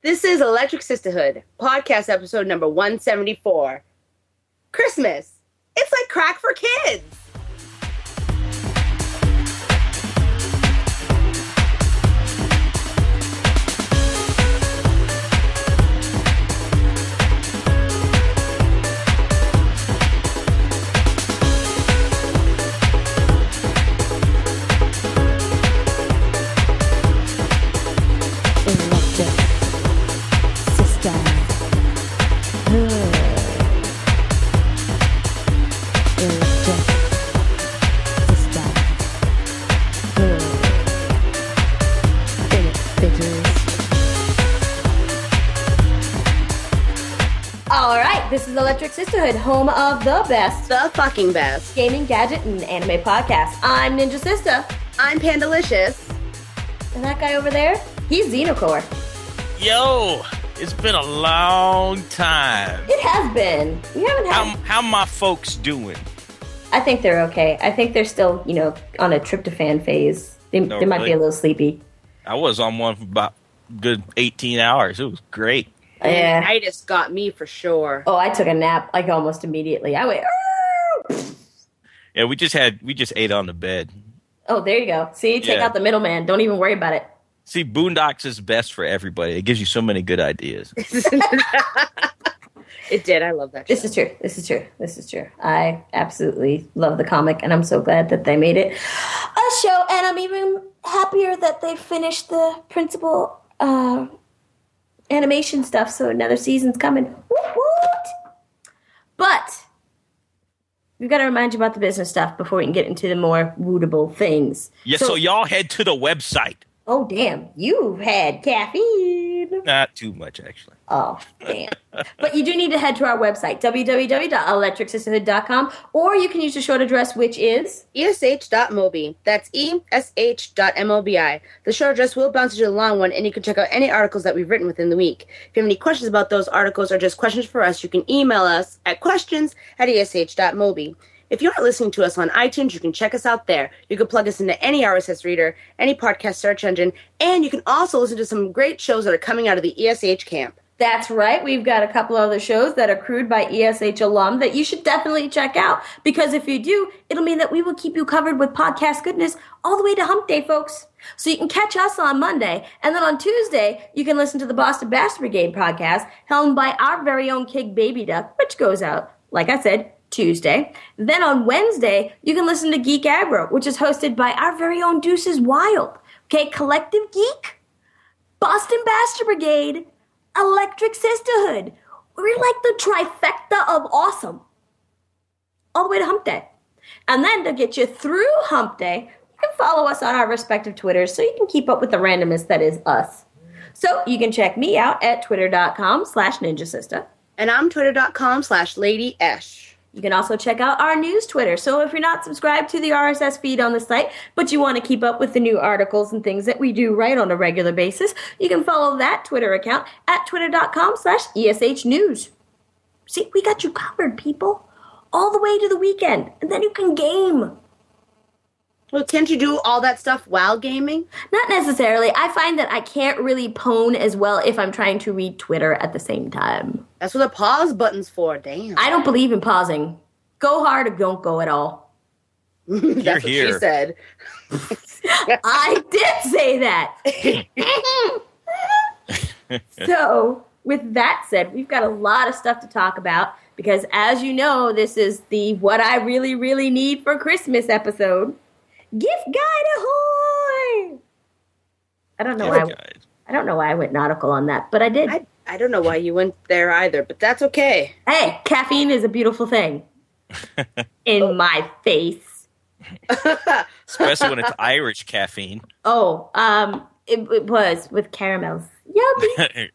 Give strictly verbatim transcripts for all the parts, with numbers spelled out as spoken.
This is Electric Sisterhood, podcast episode number one seventy-four. Christmas. It's like crack for kids. This is Electric Sisterhood, home of the best, the fucking best gaming, gadget, and anime podcast. I'm Ninja Sister. I'm Pandalicious. And that guy over there, he's Xenocore. Yo, it's been a long time. It has been. We haven't had. How, how my folks doing? I think they're okay. I think they're still, you know, on a tryptophan phase. They, No, they might really? be a little sleepy. I was on one for about a good eighteen hours. It was great. Yeah. Tinnitus got me for sure. Oh, I took a nap like almost immediately. I went. Arr! Yeah, we just had we just ate on the bed. Oh, there you go. See, take Yeah. out the middleman. Don't even worry about it. See, Boondocks is best for everybody. It gives you so many good ideas. It did. I love that show. This is true. This is true. This is true. I absolutely love the comic, and I'm so glad that they made it a show. And I'm even happier that they finished the principal uh, animation stuff, so another season's coming. Woot woot! But we've got to remind you about the business stuff before we can get into the more wootable things. Yeah, so, y'all head to the website. Oh, damn. You've had caffeine. Not too much, actually. Oh, damn. But you do need to head to our website, w w w dot electric sisterhood dot com, or you can use the short address, which is E S H dot mobi. That's E S H dot M O B I. The short address will bounce you to the long one, and you can check out any articles that we've written within the week. If you have any questions about those articles or just questions for us, you can email us at questions at E S H dot mobi. If you aren't listening to us on iTunes, you can check us out there. You can plug us into any R S S reader, any podcast search engine, and you can also listen to some great shows that are coming out of the E S H camp. That's right. We've got a couple other shows that are crewed by E S H alum that you should definitely check out. Because if you do, it'll mean that we will keep you covered with podcast goodness all the way to hump day, folks. So you can catch us on Monday. And then on Tuesday, you can listen to the Boston Bastard Brigade podcast, helmed by our very own Kig Baby Duck, which goes out, like I said, Tuesday. Then on Wednesday, you can listen to Geek Aggro, which is hosted by our very own Deuces Wild. Okay, Collective Geek, Boston Bastard Brigade, Electric Sisterhood. We're like the trifecta of awesome. All the way to Hump Day. And then to get you through Hump Day, you can follow us on our respective Twitters so you can keep up with the randomness that is us. So you can check me out at twitter.com slash ninja sister. And I'm twitter.com slash Lady Esh. You can also check out our news Twitter. So if you're not subscribed to the R S S feed on the site, but you want to keep up with the new articles and things that we do right on a regular basis, you can follow that Twitter account at twitter.com slash ESH news. See, we got you covered, people. All the way to the weekend. And then you can game. Well, can't you do all that stuff while gaming? Not necessarily. I find that I can't really pwn as well if I'm trying to read Twitter at the same time. That's what the pause button's for, damn. I don't believe in pausing. Go hard or don't go at all. That's You're what here. she said. I did say that. So, with that said, we've got a lot of stuff to talk about because, as you know, this is the What I Really, Really Need for Christmas episode. Gift Guide Ahoy! I don't know why I, I don't know why I went nautical on that, but I did. I, I don't know why you went there either, but that's okay. Hey, caffeine is a beautiful thing. In my face. Especially when it's Irish caffeine. Oh, um, it, it was with caramels. Yummy.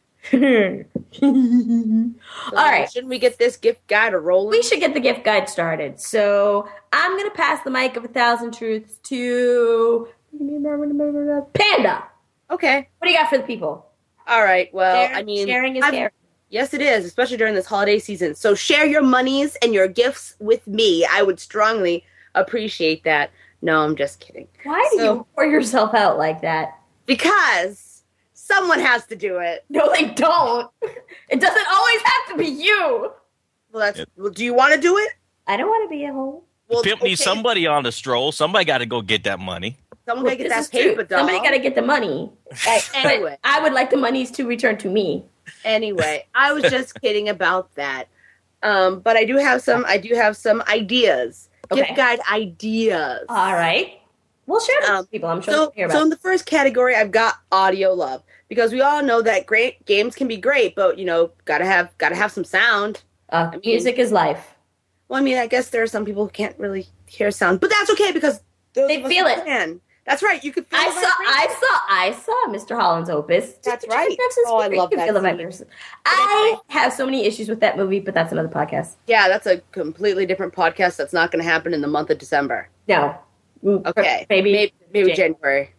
So All right. Shouldn't we get this gift guide rolling? We should get the gift guide started. So I'm going to pass the mic of a thousand truths to Panda. Okay. What do you got for the people? All right. Well, Share- I mean, sharing is I've- caring. Yes, it is, especially during this holiday season. So share your monies and your gifts with me. I would strongly appreciate that. No, I'm just kidding. Why do So- you pour yourself out like that? Because Someone has to do it. No, they don't. It doesn't always have to be you. Well, that's. Well, do you want to do it? I don't want to be a hoe. Well, Pimp needs somebody on the stroll. Somebody got to go get that money. Someone Well, gotta get this that is true. paper, doll. Somebody got to get the money. Like, Anyway. but I would like the monies to return to me. Anyway, I was just kidding about that. Um, but I do have some. I do have some ideas. Okay. Gift guide ideas. All right. We'll share them Um, with people. I'm sure So, they'll hear so about in the first category, I've got audio love because we all know that great games can be great, but you know, gotta have gotta have some sound. uh, mean- music is life. Well, I mean, I guess there are some people who can't really hear sound, but that's okay because those They of us feel who it. Can. That's right. You could feel I the saw, I vibration. saw, I saw Mister Holland's Opus. Just That's because right. you have some Oh, I spirit, love you that feel the scene. vibration. I have so many issues with that movie, but that's another podcast. Yeah, that's a completely different podcast. That's not going to happen in the month of December. No. Mm, Okay, Maybe. maybe, maybe Jan- January.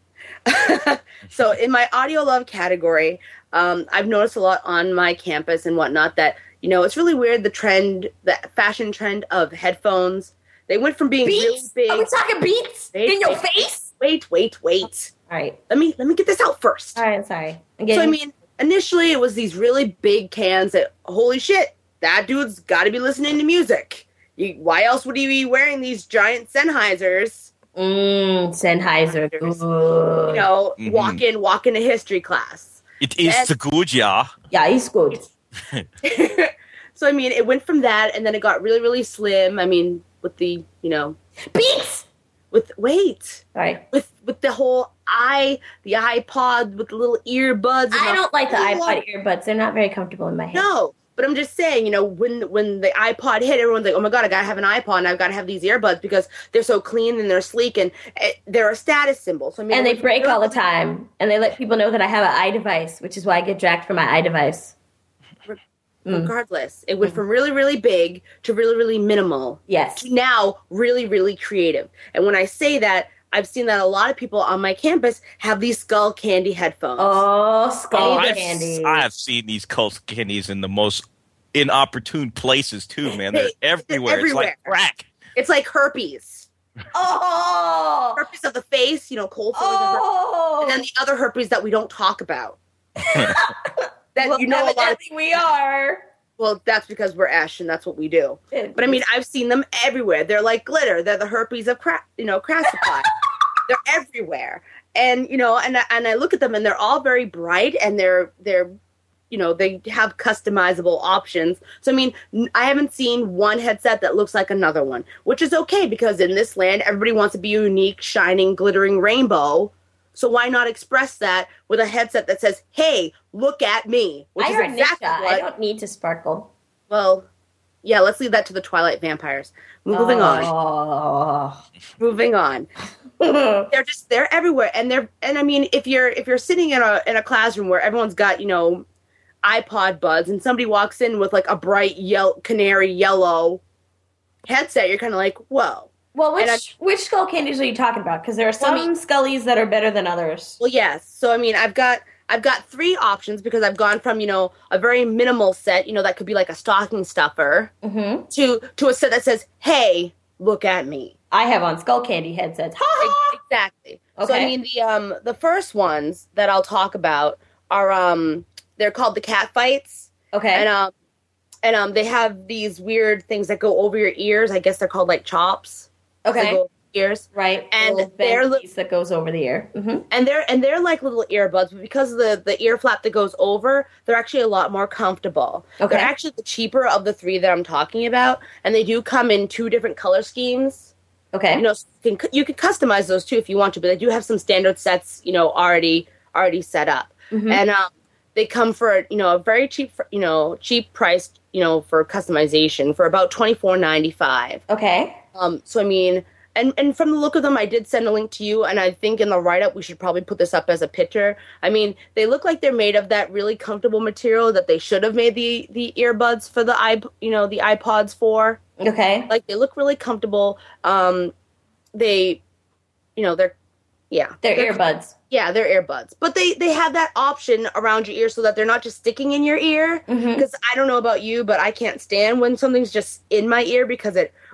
So in my audio love category, um, I've noticed a lot on my campus and whatnot that you know it's really weird the trend, the fashion trend of headphones. They went from being Beats? really big. Are we talking beats? Wait, In your wait. face? Wait, wait, wait. All right. Let me let me get this out first. All right, I'm sorry. I'm So I getting- mean, initially it was these really big cans that holy shit, that dude's got to be listening to music. You, why else would he be wearing these giant Sennheisers? Mmm, Sennheiser. Good. You know, Mhm. walk in, walk into history class. It is And- the good, yeah. Yeah, he's good. So I mean, it went from that, and then it got really, really slim. I mean, with the you know, Beats! with wait, All right. with with the whole i the iPod with the little earbuds. and I don't like the whole- iPod earbuds. They're not very comfortable in my head. No, but I'm just saying, you know, when when the iPod hit, everyone's like, oh my god, I gotta have an iPod, and I've got to have these earbuds because they're so clean and they're sleek and eh, they're a status symbol. So I mean, And they when- break all the time. And they let people know that I have an iDevice, which is why I get jacked for my iDevice. Mm. Regardless, it went from really, really big to really, really minimal. Yes. To now really, really creative. And when I say that, I've seen that a lot of people on my campus have these skull candy headphones. Oh, skull Oh, I've, candy. I've seen these Coast candies in the most inopportune places too, man. They're They're everywhere. It's everywhere. like crack. It's like herpes. Oh! Herpes of the face, you know, cold sores. and herpes. Oh! And then the other herpes that we don't talk about. that well, you know a lot of evidently we are. Well, that's because we're Ash and that's what we do. But I mean, I've seen them everywhere. They're like glitter. They're the herpes of craft, you know, craft supply. They're everywhere. And you know, and I, and I look at them and they're all very bright and they're they're you know, they have customizable options. So I mean, n- I haven't seen one headset that looks like another one, which is okay because in this land everybody wants to be a unique, shining, glittering rainbow. So why not express that with a headset that says, "Hey, look at me," which I is are exactly ninja. what. I don't need to sparkle. Well, yeah, let's leave that to the Twilight vampires. Moving on. Oh. Moving on. They're just they're everywhere, and they're and I mean, if you're if you're sitting in a in a classroom where everyone's got you know iPod buds, and somebody walks in with like a bright yellow canary yellow headset, you're kind of like, whoa. Well, And which which skull candies are you talking about? Because there are some Well, I mean- Scullies that are better than others. Well, yes. So I mean, I've got I've got three options because I've gone from you know a very minimal set, you know that could be like a stocking stuffer, Mm-hmm. to to a set that says, "Hey, look at me." I have on skull candy headsets. Ha ha! Exactly. So Okay. I mean the um the first ones that I'll talk about are um they're called the cat fights, Okay. and um and um they have these weird things that go over your ears. I guess they're called like chops. They okay. go over your ears. Right. And Little they're bent li- piece that goes over the ear. Mm-hmm. And they're and they're like little earbuds, but because of the the ear flap that goes over, they're actually a lot more comfortable. Okay. They're actually the cheaper of the three that I'm talking about, and they do come in two different color schemes. Okay. You know, so you can you can customize those too if you want to, but they do have some standard sets, you know, already already set up, Mhm. and um, they come for you know a very cheap, you know, cheap price, you know, for customization for about twenty-four ninety-five. Okay. Um, so I mean, and and from the look of them, I did send a link to you, and I think in the write up we should probably put this up as a picture. I mean, they look like they're made of that really comfortable material that they should have made the the earbuds for the i you know the iPods for. Okay. Like they look really comfortable. Um, they, you know, they're yeah, They're earbuds. yeah, they're earbuds, but they they have that option around your ear so that they're not just sticking in your ear. Mhm. Because I don't know about you, but I can't stand when something's just in my ear because it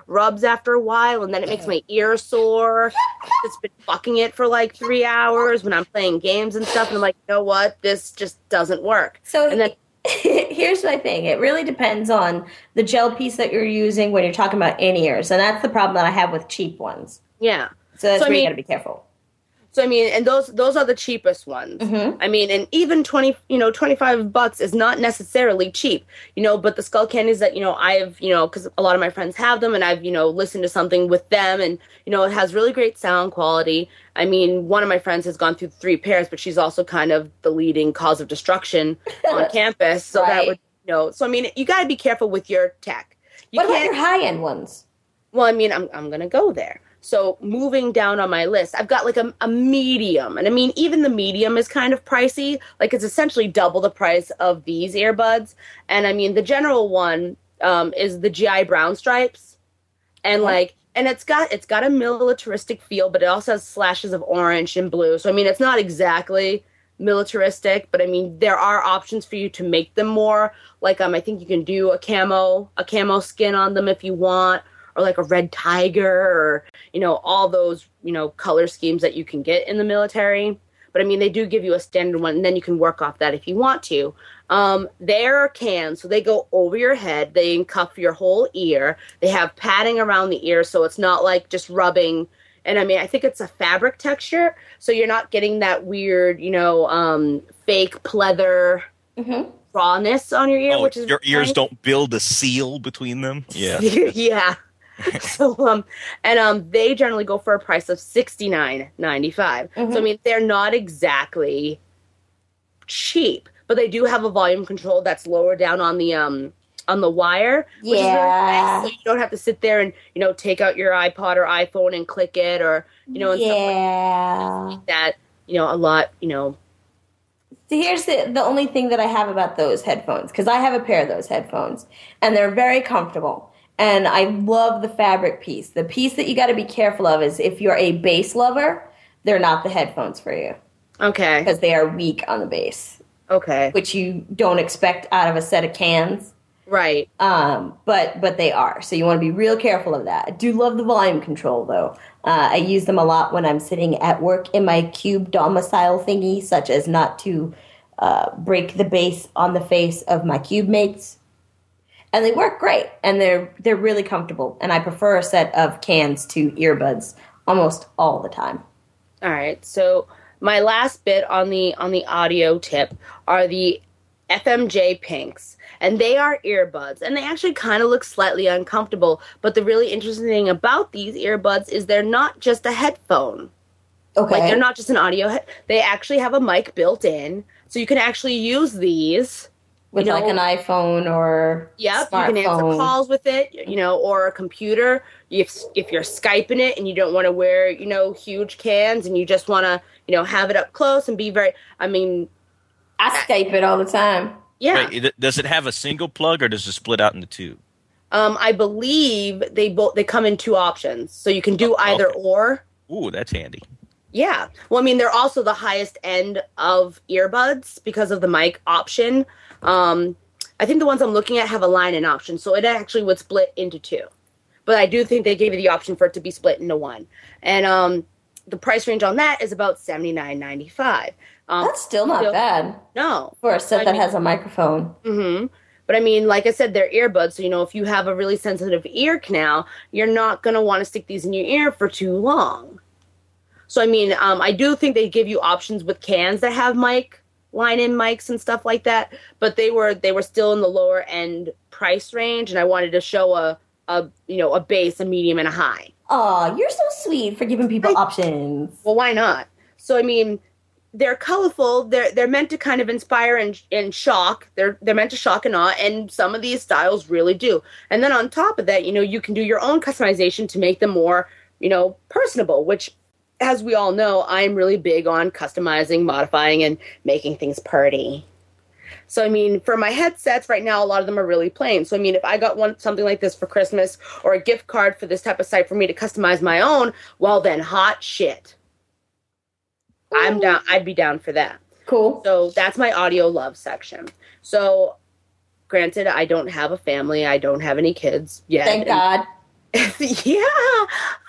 rubs after a while, and then it makes my ear sore. It's been fucking it for like three hours when I'm playing games and stuff, and I'm like, you know what? This just doesn't work. So and then here's my thing. It really depends on the gel piece that you're using when you're talking about in-ears, and that's the problem that I have with cheap ones. Yeah. So that's so, where I mean, you got to be careful. So I mean, and those those are the cheapest ones. Mm-hmm. I mean, and even twenty, you know, twenty five bucks is not necessarily cheap, you know. But the skull candies that you know I've, you know, because a lot of my friends have them, and I've you know listened to something with them, and you know it has really great sound quality. I mean, one of my friends has gone through three pairs, but she's also kind of the leading cause of destruction on campus. So right. that would, you know, so I mean, you got to be careful with your tech. You what about can't, your high end ones? Well, I mean, I'm I'm gonna go there. So moving down on my list, I've got like a, a medium. And I mean, even the medium is kind of pricey. Like it's essentially double the price of these earbuds. And I mean, the general one um, is the G I Brown stripes. And like, and it's got, it's got a militaristic feel, but it also has slashes of orange and blue. So, I mean, it's not exactly militaristic, but I mean, there are options for you to make them more. Like, um, I think you can do a camo, a camo skin on them if you want. Or like a red tiger, or, you know, all those, you know, color schemes that you can get in the military. But I mean, they do give you a standard one, and then you can work off that if you want to. Um, they're cans, so they go over your head. They encuff your whole ear. They have padding around the ear, so it's not like just rubbing. And I mean, I think it's a fabric texture, so you're not getting that weird, you know, um, fake pleather mm-hmm. rawness on your ear. Oh, which is your ears nice. Don't build a seal between them? Yeah. Yeah. so um and um they generally go for a price of sixty-nine ninety-five. Mm-hmm. So I mean, they're not exactly cheap, but they do have a volume control that's lower down on the um on the wire, which yeah. is really nice. So you don't have to sit there and, you know, take out your iPod or iPhone and click it, or, you know, and yeah. stuff like that. You know, a lot, you know. So here's the the only thing that I have about those headphones, because I have a pair of those headphones, and they're very comfortable. And I love the fabric piece. The piece that you got to be careful of is if you're a bass lover, they're not the headphones for you. Okay. Because they are weak on the bass. Okay. Which you don't expect out of a set of cans. Right. Um, but but they are. So you want to be real careful of that. I do love the volume control, though. Uh, I use them a lot when I'm sitting at work in my cube domicile thingy, such as not to uh, break the bass on the face of my cube mates. And they work great, and they're they're really comfortable. And I prefer a set of cans to earbuds almost all the time. All right. So my last bit on the on the audio tip are the F M J Pinks, and they are earbuds, and they actually kind of look slightly uncomfortable. But the really interesting thing about these earbuds is they're not just a headphone. Okay. Like, they're not just an audio. He- they actually have a mic built in, so you can actually use these. With you know, like an iPhone or yep, smartphone. You can answer calls with it, you know, or a computer. If if you're Skyping it and you don't want to wear, you know, huge cans and you just want to, you know, have it up close and be very, I mean. I Skype it all the time. Yeah. Wait, does it have a single plug or does it split out into two? Um, I believe they both they come in two options, so you can do Oh, either okay. or. Ooh, that's handy. Yeah. Well, I mean, they're also the highest end of earbuds because of the mic option. Um, I think the ones I'm looking at have a line-in option, so it actually would split into two. But I do think they gave you the option for it to be split into one. And um, the price range on that is about seventy-nine ninety-five. Um, That's still not so, bad No. for a set I that mean, has a microphone. Mm-hmm. But I mean, like I said, they're earbuds, so, you know, if you have a really sensitive ear canal, you're not going to want to stick these in your ear for too long. So, I mean, um, I do think they give you options with cans that have mic, line-in mics and stuff like that, but they were they were still in the lower end price range, and I wanted to show a, a you know, a base, a medium, and a high. Aw, you're so sweet for giving people I, options. Well, why not? So, I mean, they're colorful. They're they're meant to kind of inspire and, and shock. They're they're meant to shock and awe, and some of these styles really do. And then on top of that, you know, you can do your own customization to make them more, you know, personable, which, as we all know, I'm really big on customizing, modifying, and making things pretty. So, I mean, for my headsets right now, a lot of them are really plain. So, I mean, if I got one something like this for Christmas or a gift card for this type of site for me to customize my own, well, then hot shit. I'm down. I'd be down for that. Cool. So that's my audio love section. So, granted, I don't have a family. I don't have any kids yet. Thank God. Yeah.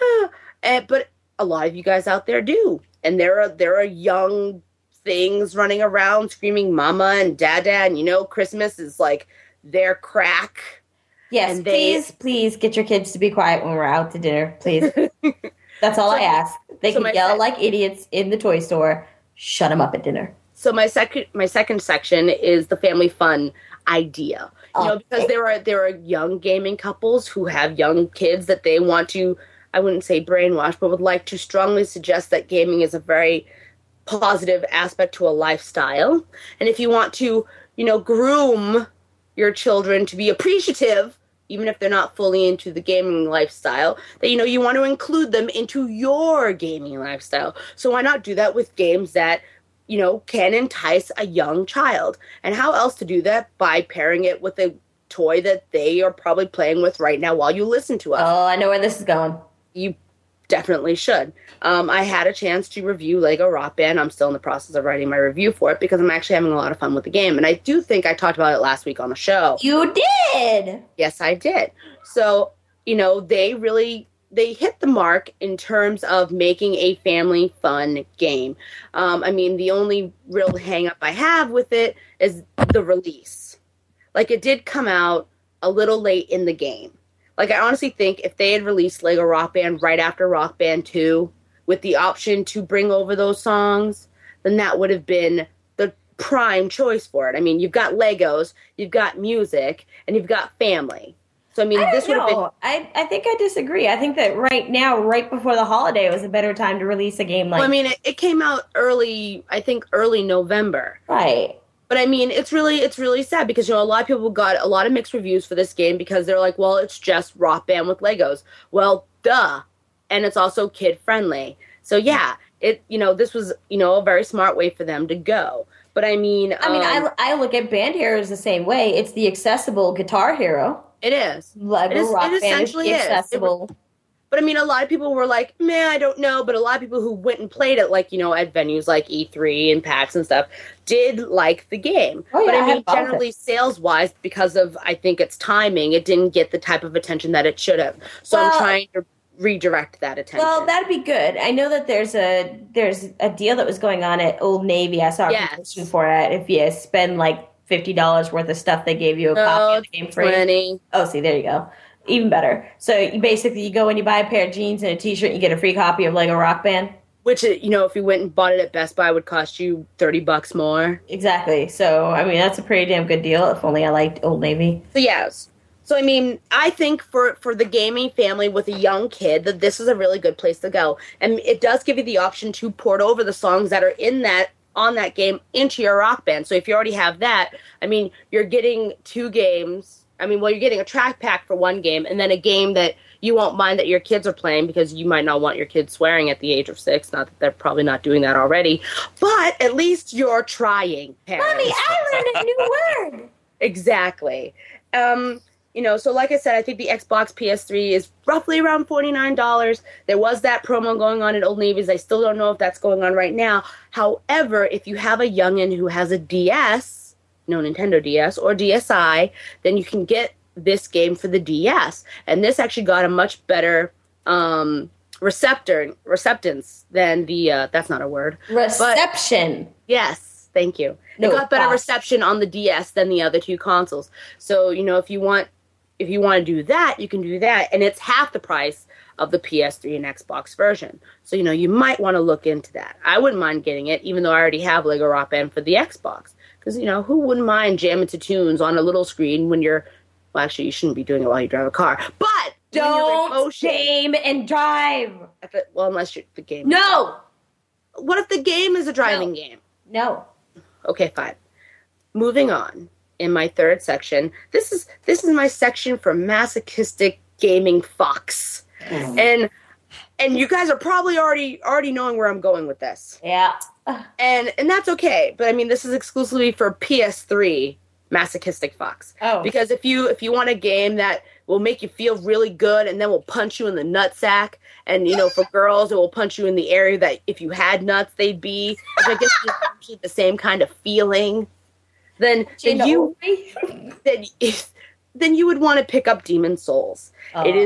And, but a lot of you guys out there do. And there are there are young things running around screaming mama and dada, and you know Christmas is like their crack. Yes, and they, please, please get your kids to be quiet when we're out to dinner, please. That's all so, I ask. They so can yell sec- like idiots in the toy store. Shut them up at dinner. So my second my second section is the family fun idea. You know, because there are there are young gaming couples who have young kids that they want to, I wouldn't say brainwash, but would like to strongly suggest that gaming is a very positive aspect to a lifestyle. And if you want to, you know, groom your children to be appreciative, even if they're not fully into the gaming lifestyle, that, you know, you want to include them into your gaming lifestyle. So why not do that with games that, you know, can entice a young child? And how else to do that? By pairing it with a toy that they are probably playing with right now while you listen to us. Oh, I know where this is going. You definitely should. Um, I had a chance to review Lego Rock Band. I'm still in the process of writing my review for it because I'm actually having a lot of fun with the game. And I do think I talked about it last week on the show. You did! Yes, I did. So, you know, they really... they hit the mark in terms of making a family fun game. Um, I mean, the only real hang up I have with it is the release. Like, it did come out a little late in the game. Like, I honestly think if they had released Lego Rock Band right after Rock Band two with the option to bring over those songs, then that would have been the prime choice for it. I mean, you've got Legos, you've got music, and you've got family. So, I mean, I this would have been... I, I think I disagree. I think that right now, right before the holiday, was a better time to release a game like... Well, I mean, it, it came out early, I think early November. Right. But, I mean, it's really it's really sad because, you know, a lot of people got a lot of mixed reviews for this game because they're like, well, it's just Rock Band with Legos. Well, duh. And it's also kid-friendly. So, yeah, it you know, this was, you know, a very smart way for them to go. But, I mean... I mean, um, I, I look at Band Heroes the same way. It's the accessible Guitar Hero. It is. Lego it is, Rock it Band is essentially the is. accessible. It, but I mean, a lot of people were like, "Man, I don't know." But a lot of people who went and played it, like you know, at venues like E three and PAX and stuff, did like the game. Oh, yeah, but I I mean, had fun with generally, sales wise, because of I think its timing, it didn't get the type of attention that it should have. So Well- I'm trying to redirect that attention. Well, that'd be good. I know that there's a there's a deal that was going on at Old Navy. I saw a Yes. promotion for it. If you spend like fifty dollars worth of stuff, they gave you a No, copy of the game it's free. twenty. Oh, see, there you go. Even better. So you basically, you go and you buy a pair of jeans and a T-shirt, and you get a free copy of Lego Rock Band. Which you know, if you went and bought it at Best Buy, would cost you thirty bucks more. Exactly. So I mean, that's a pretty damn good deal. If only I liked Old Navy. So yes. So I mean, I think for for the gaming family with a young kid, that this is a really good place to go, and it does give you the option to port over the songs that are in that on that game into your Rock Band. So if you already have that, I mean, you're getting two games. I mean, well, you're getting a track pack for one game, and then a game that you won't mind that your kids are playing because you might not want your kids swearing at the age of six. Not that they're probably not doing that already, but at least you're trying, parents. Mommy, I learned a new word. Exactly. Um, you know, so like I said, I think the Xbox P S three is roughly around forty-nine dollars. There was that promo going on at Old Navy's. I still don't know if that's going on right now. However, if you have a youngin' who has a D S, no Nintendo D S, or D S i, then you can get this game for the D S. And this actually got a much better um, receptor, receptance than the, uh, that's not a word. Reception. But, yes, thank you. No, it got better boss. reception on the D S than the other two consoles. So, you know, if you want if you want to do that, you can do that. And it's half the price of the P S three and Xbox version. So, you know, you might want to look into that. I wouldn't mind getting it, even though I already have Lego Rock Band for the Xbox. Because, you know, who wouldn't mind jamming to tunes on a little screen when you're... Well, actually, you shouldn't be doing it while you drive a car. But when you're in Don't motion, game and drive. at the- well, unless you're the game. No. What if the game is a driving No. game? No. Okay, fine. Moving on. In my third section, this is this is my section for masochistic gaming fucks, and and you guys are probably already already knowing where I'm going with this, Yeah. and and that's okay. But I mean, this is exclusively for P S three masochistic fucks. Oh. Because if you if you want a game that will make you feel really good and then will punch you in the nutsack, and you know, for girls it will punch you in the area that if you had nuts they'd be, which I guess is actually the same kind of feeling. Then, then you then, then you would want to pick up Demon Souls. Oh. It is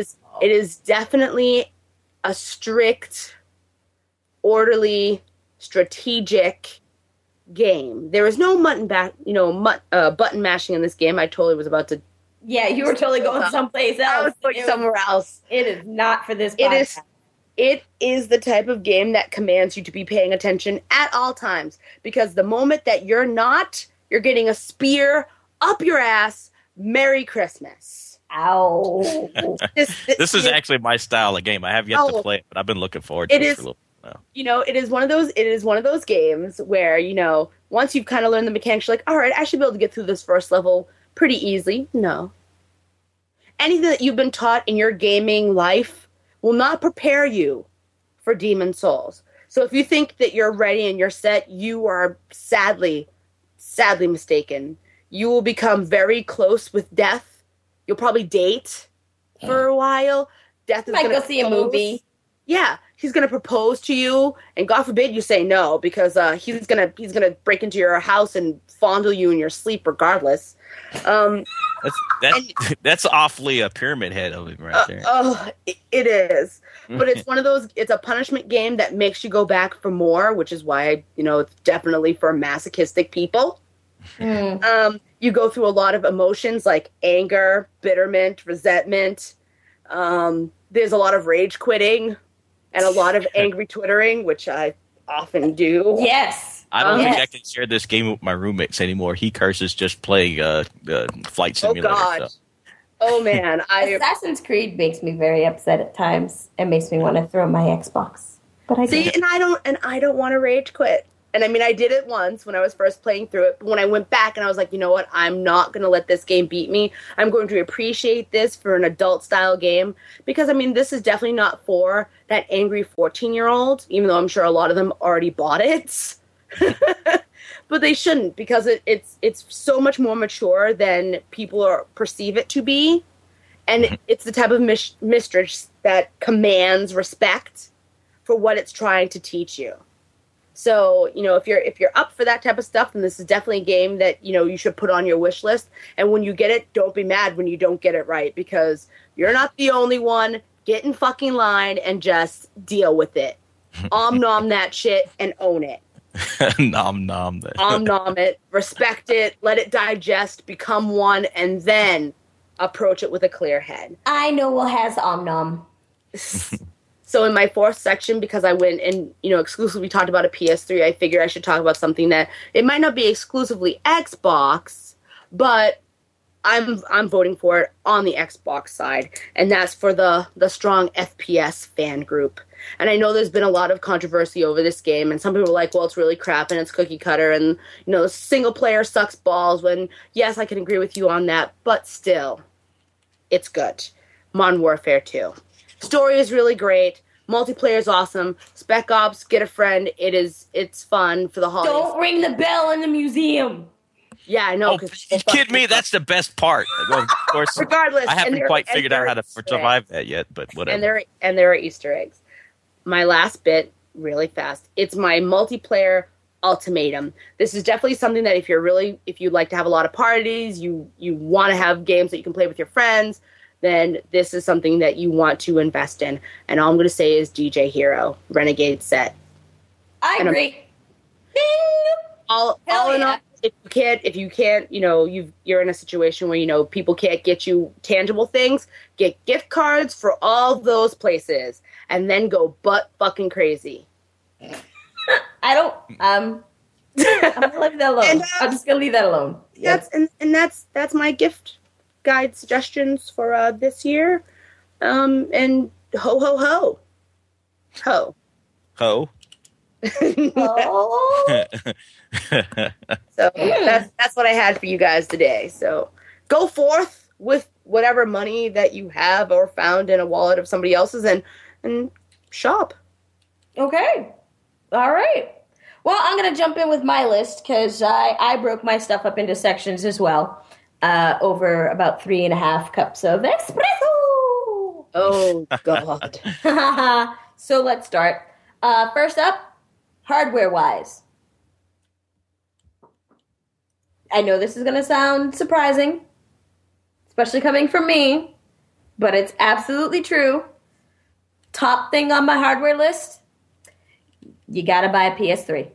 It is definitely a strict, orderly, strategic game. There is no mutton back, you know, mut, uh, button mashing in this game. I totally was about to. Yeah, you were totally going someplace else. I was going It somewhere else. It is not for this It podcast. is. It is the type of game that commands you to be paying attention at all times, because the moment that you're not, you're getting a spear up your ass. Merry Christmas. Ow. This, this, This is actually my style of game. I have yet Oh. to play it, but I've been looking forward to It it, is- for a little while. you know, it is one of those. It is one of those games where, you know, once you've kind of learned the mechanics, you're like, all right, I should be able to get through this first level pretty easily. No. Anything that you've been taught in your gaming life will not prepare you for Demon Souls. So if you think that you're ready and you're set, you are sadly, sadly mistaken. You will become very close with death. You'll probably date for a while. Death is Might going go see a movie. Yeah, he's gonna propose to you, and God forbid you say no, because uh, he's gonna he's gonna break into your house and fondle you in your sleep, regardless. Um, That's that's, that's awfully a pyramid head of him right uh, there. oh, it, it is, but it's one of those. It's a punishment game that makes you go back for more, which is why, you know, it's definitely for masochistic people. Mm. Um, you go through a lot of emotions like anger, bitterment, resentment. Um, there's a lot of rage quitting. And a lot of angry twittering, which I often do. Yes. I don't um, think yes. I can share this game with my roommates anymore. He curses just playing uh, uh, Flight Oh, Simulator. God. So. Oh, man. I Assassin's Creed makes me very upset at times and makes me want to throw my Xbox. But I see, don't. and I don't, and I don't want to rage quit. And I mean, I did it once when I was first playing through it. But when I went back and I was like, you know what? I'm not going to let this game beat me. I'm going to appreciate this for an adult-style game. Because, I mean, this is definitely not for that angry fourteen-year-old, even though I'm sure a lot of them already bought it. But they shouldn't, because it, it's it's so much more mature than people are, perceive it to be. And it, it's the type of mis- mistress that commands respect for what it's trying to teach you. So, you know, if you're if you're up for that type of stuff, then this is definitely a game that, you know, you should put on your wish list. And when you get it, don't be mad when you don't get it right, because you're not the only one. Get in fucking line and just deal with it. Om nom that shit and own it. nom nom. That. Om nom it, respect it, let it digest, become one, and then approach it with a clear head. I know what has Om Nom. So in my fourth section, because I went and, you know, exclusively talked about a P S three, I figured I should talk about something that it might not be exclusively Xbox, but I'm I'm voting for it on the Xbox side, and that's for the the strong F P S fan group. And I know there's been a lot of controversy over this game, and some people are like, well, it's really crap and it's cookie cutter, and, you know, the single player sucks balls, when, yes, I can agree with you on that, but still, it's good. Modern Warfare two. Story is really great. Multiplayer is awesome. Spec Ops, get a friend. It is, it's fun for the holidays. Don't ring the bell in the museum. Yeah, I know. Oh, 'cause you kidding me? That's the best part. Of course, regardless. I and haven't there- quite and figured out there how are to Easter survive eggs. that yet, but whatever. And there and there are Easter eggs. My last bit, really fast. It's my multiplayer ultimatum. This is definitely something that if you're really, if you like to have a lot of parties, you you want to have games that you can play with your friends, then this is something that you want to invest in. And all I'm going to say is D J Hero Renegade set. I And I'm- agree. Ding! All Hell all in yeah. all, if you can't, if you can't, you know, you've you're in a situation where, you know, people can't get you tangible things, get gift cards for all those places, and then go butt fucking crazy. I don't. Um, I'm gonna leave that alone. And, uh, I'm just gonna leave that alone. That's and, and that's that's my gift guide suggestions for uh, this year. Um, and ho ho ho, ho. Ho. Oh. So that's that's what I had for you guys today. So go forth with whatever money that you have or found in a wallet of somebody else's, and and shop. Okay. All right. Well, I'm going to jump in with my list because I, I broke my stuff up into sections as well uh, over about three and a half cups of espresso. Oh God. So let's start. Uh, first up, hardware-wise. I know this is going to sound surprising, especially coming from me, but it's absolutely true. Top thing on my hardware list, you gotta buy a P S three.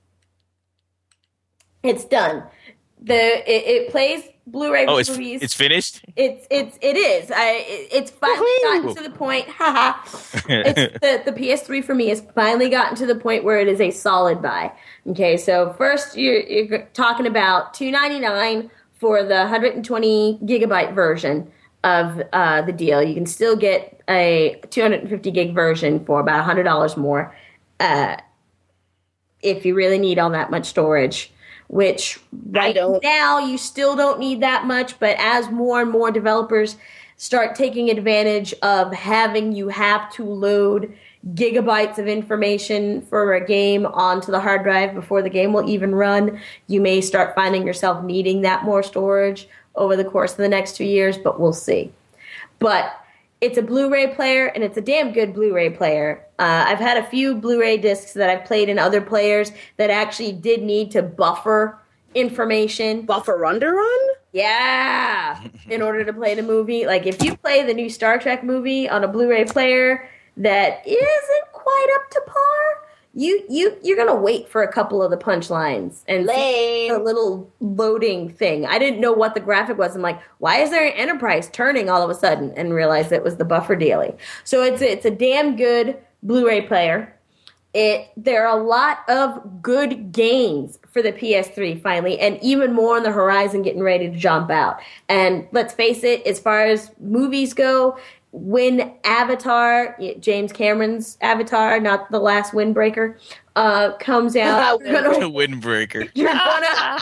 It's done. The it, it plays Blu-ray Oh, it's movies. it's finished. It's it's it is. I it, it's finally gotten to the point. Haha. It's the the P S three for me has finally gotten to the point where it is a solid buy. Okay, so first you're, you're talking about two ninety-nine for the one hundred twenty gigabyte version of uh, the deal. You can still get a two hundred fifty gig version for about one hundred dollars more uh, if you really need all that much storage. Which right now you still don't need that much, but as more and more developers start taking advantage of having you have to load gigabytes of information for a game onto the hard drive before the game will even run, you may start finding yourself needing that more storage over the course of the next two years, but we'll see. But it's a Blu-ray player, and it's a damn good Blu-ray player. Uh, I've had a few Blu-ray discs that I've played in other players that actually did need to buffer information. Buffer underrun? Yeah, in order to play the movie. Like, if you play the new Star Trek movie on a Blu-ray player that isn't quite up to par, you, you, you're going to wait for a couple of the punchlines and see a little loading thing. I didn't know what the graphic was. I'm like, why is there an Enterprise turning all of a sudden? And realized it was the buffer daily. So it's a, it's a damn good Blu-ray player. It There are a lot of good games for the P S three finally, and even more on the horizon getting ready to jump out. And let's face it, as far as movies go, when Avatar, James Cameron's Avatar, not the last Windbreaker, uh, comes out, you're gonna, Windbreaker. You're gonna,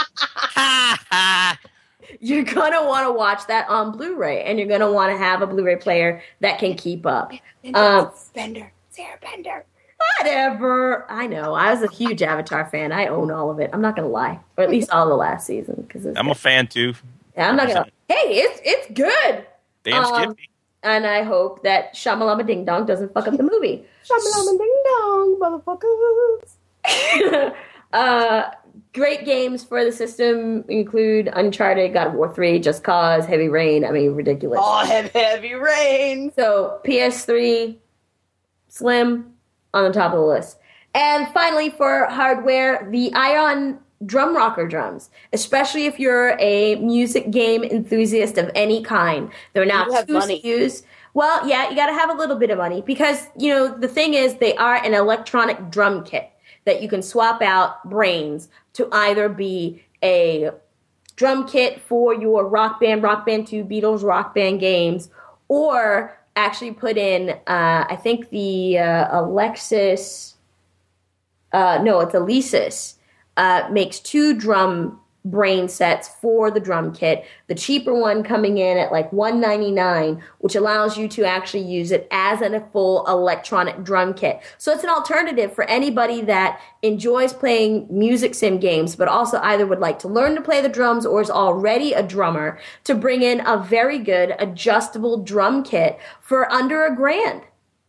you're gonna want to watch that on Blu-ray, and you're gonna want to have a Blu-ray player that can keep up. Um, Bender, Sarah Bender. Whatever. I know. I was a huge Avatar fan. I own all of it. I'm not gonna lie, or at least all of the last season. Because I'm a fan too. Yeah, I'm not gonna. Hey, it's it's good. Damn um, Skippy. And I hope that Shamalama Ding Dong doesn't fuck up the movie. Shamalama Ding Dong, motherfuckers. uh, great games for the system include Uncharted, God of War three, Just Cause, Heavy Rain. I mean, ridiculous. Oh, heavy, heavy rain. So P S three, Slim, on the top of the list. And finally, for hardware, the Ion Drum Rocker drums, especially if you're a music game enthusiast of any kind. They're now You have two money. S K Us. Well, yeah, you got to have a little bit of money because, you know, the thing is they are an electronic drum kit that you can swap out brains to either be a drum kit for your Rock Band, Rock Band two, Beatles Rock Band games, or actually put in, uh, I think the uh, Alexis, uh, no, it's Alesis, uh, makes two drum brain sets for the drum kit. The cheaper one coming in at like one ninety-nine, which allows you to actually use it as a full electronic drum kit. So it's an alternative for anybody that enjoys playing music sim games, but also either would like to learn to play the drums or is already a drummer, to bring in a very good adjustable drum kit for under a grand.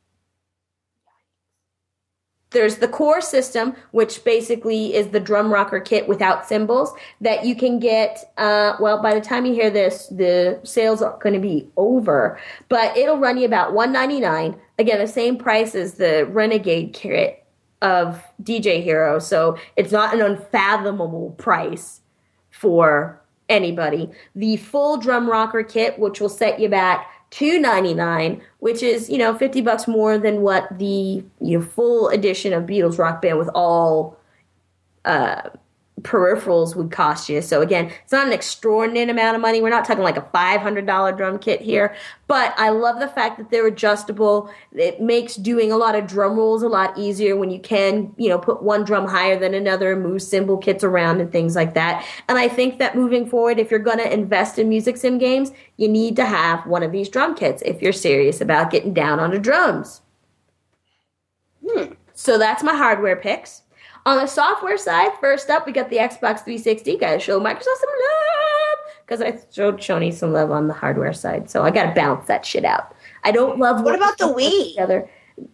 There's the core system, which basically is the drum rocker kit without cymbals that you can get, uh, well, by the time you hear this, the sales are going to be over. But it'll run you about one ninety-nine. Again, the same price as the Renegade kit of D J Hero. So it's not an unfathomable price for anybody. The full drum rocker kit, which will set you back two ninety-nine, which is, you know, fifty bucks more than what the, you know, full edition of Beatles Rock Band with all uh, peripherals would cost you. So again, it's not an extraordinary amount of money. We're not talking like a five hundred dollars drum kit here, but I love the fact that they're adjustable. It makes doing a lot of drum rolls a lot easier when you can, you know, put one drum higher than another, move cymbal kits around and things like that. And I think that moving forward, if you're going to invest in music sim games, you need to have one of these drum kits if you're serious about getting down on the drums. Hmm. So that's my hardware picks. On the software side, first up, we got the Xbox three sixty. Got to show Microsoft some love because I showed Shoni some love on the hardware side. So I got to balance that shit out. I don't love What about the Wii? Together.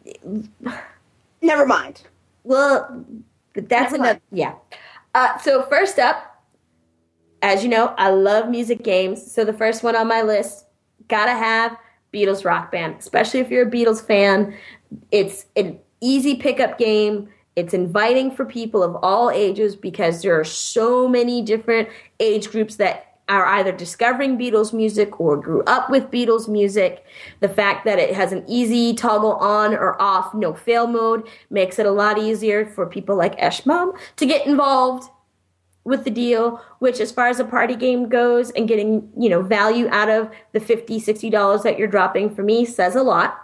Never mind. Well, but that's Never another. mind. Yeah. Uh, so first up, as you know, I love music games. So the first one on my list, gotta have Beatles Rock Band, especially if you're a Beatles fan. It's an easy pickup game. It's inviting for people of all ages because there are so many different age groups that are either discovering Beatles music or grew up with Beatles music. The fact that it has an easy toggle on or off, no fail mode, makes it a lot easier for people like Eshmom to get involved with the deal, which as far as a party game goes and getting, you know, value out of the fifty dollars, sixty dollars that you're dropping for me says a lot.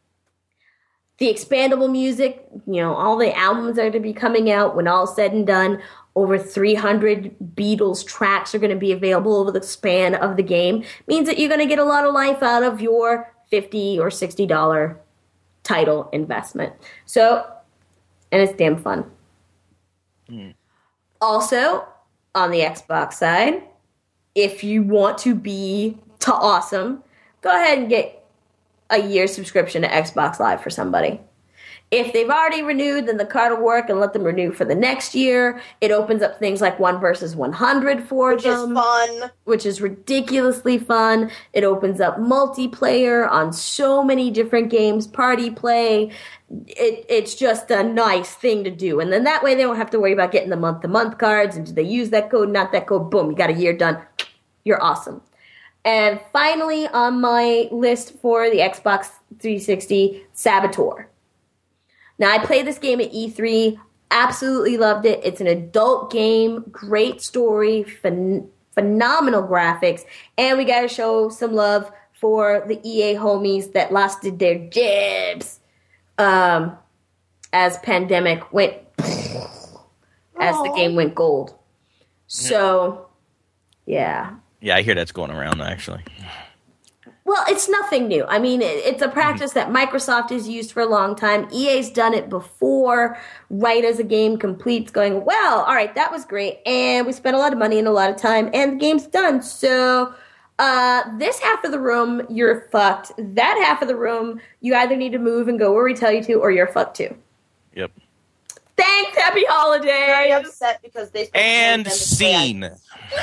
The expandable music, you know, all the albums that are going to be coming out when all said and done. Over three hundred Beatles tracks are going to be available over the span of the game. Means that you're going to get a lot of life out of your fifty dollars or sixty dollars title investment. So, and it's damn fun. Mm. Also, on the Xbox side, if you want to be to awesome, go ahead and get a year subscription to Xbox Live for somebody. If they've already renewed, then the card will work and let them renew for the next year. It opens up things like one versus one hundred for which them. Which is fun. Which is ridiculously fun. It opens up multiplayer on so many different games, party play. It, it's just a nice thing to do. And then that way they don't have to worry about getting the month-to-month cards. And do they use that code, not that code? Boom, you got a year done. You're awesome. And finally on my list for the Xbox three sixty, Saboteur. Now, I played this game at E three, absolutely loved it. It's an adult game, great story, phen- phenomenal graphics, and we got to show some love for the E A homies that lost their jibs um, as pandemic went, as the game went gold. So, yeah. Yeah, I hear that's going around, actually. Well, it's nothing new. I mean, it's a practice that Microsoft has used for a long time. E A's done it before, right as a game completes, going, well, all right, that was great, and we spent a lot of money and a lot of time, and the game's done. So uh, this half of the room, you're fucked. That half of the room, you either need to move and go where we tell you to, or you're fucked too. Yep. Thanks, happy holidays! Very upset because they and scene.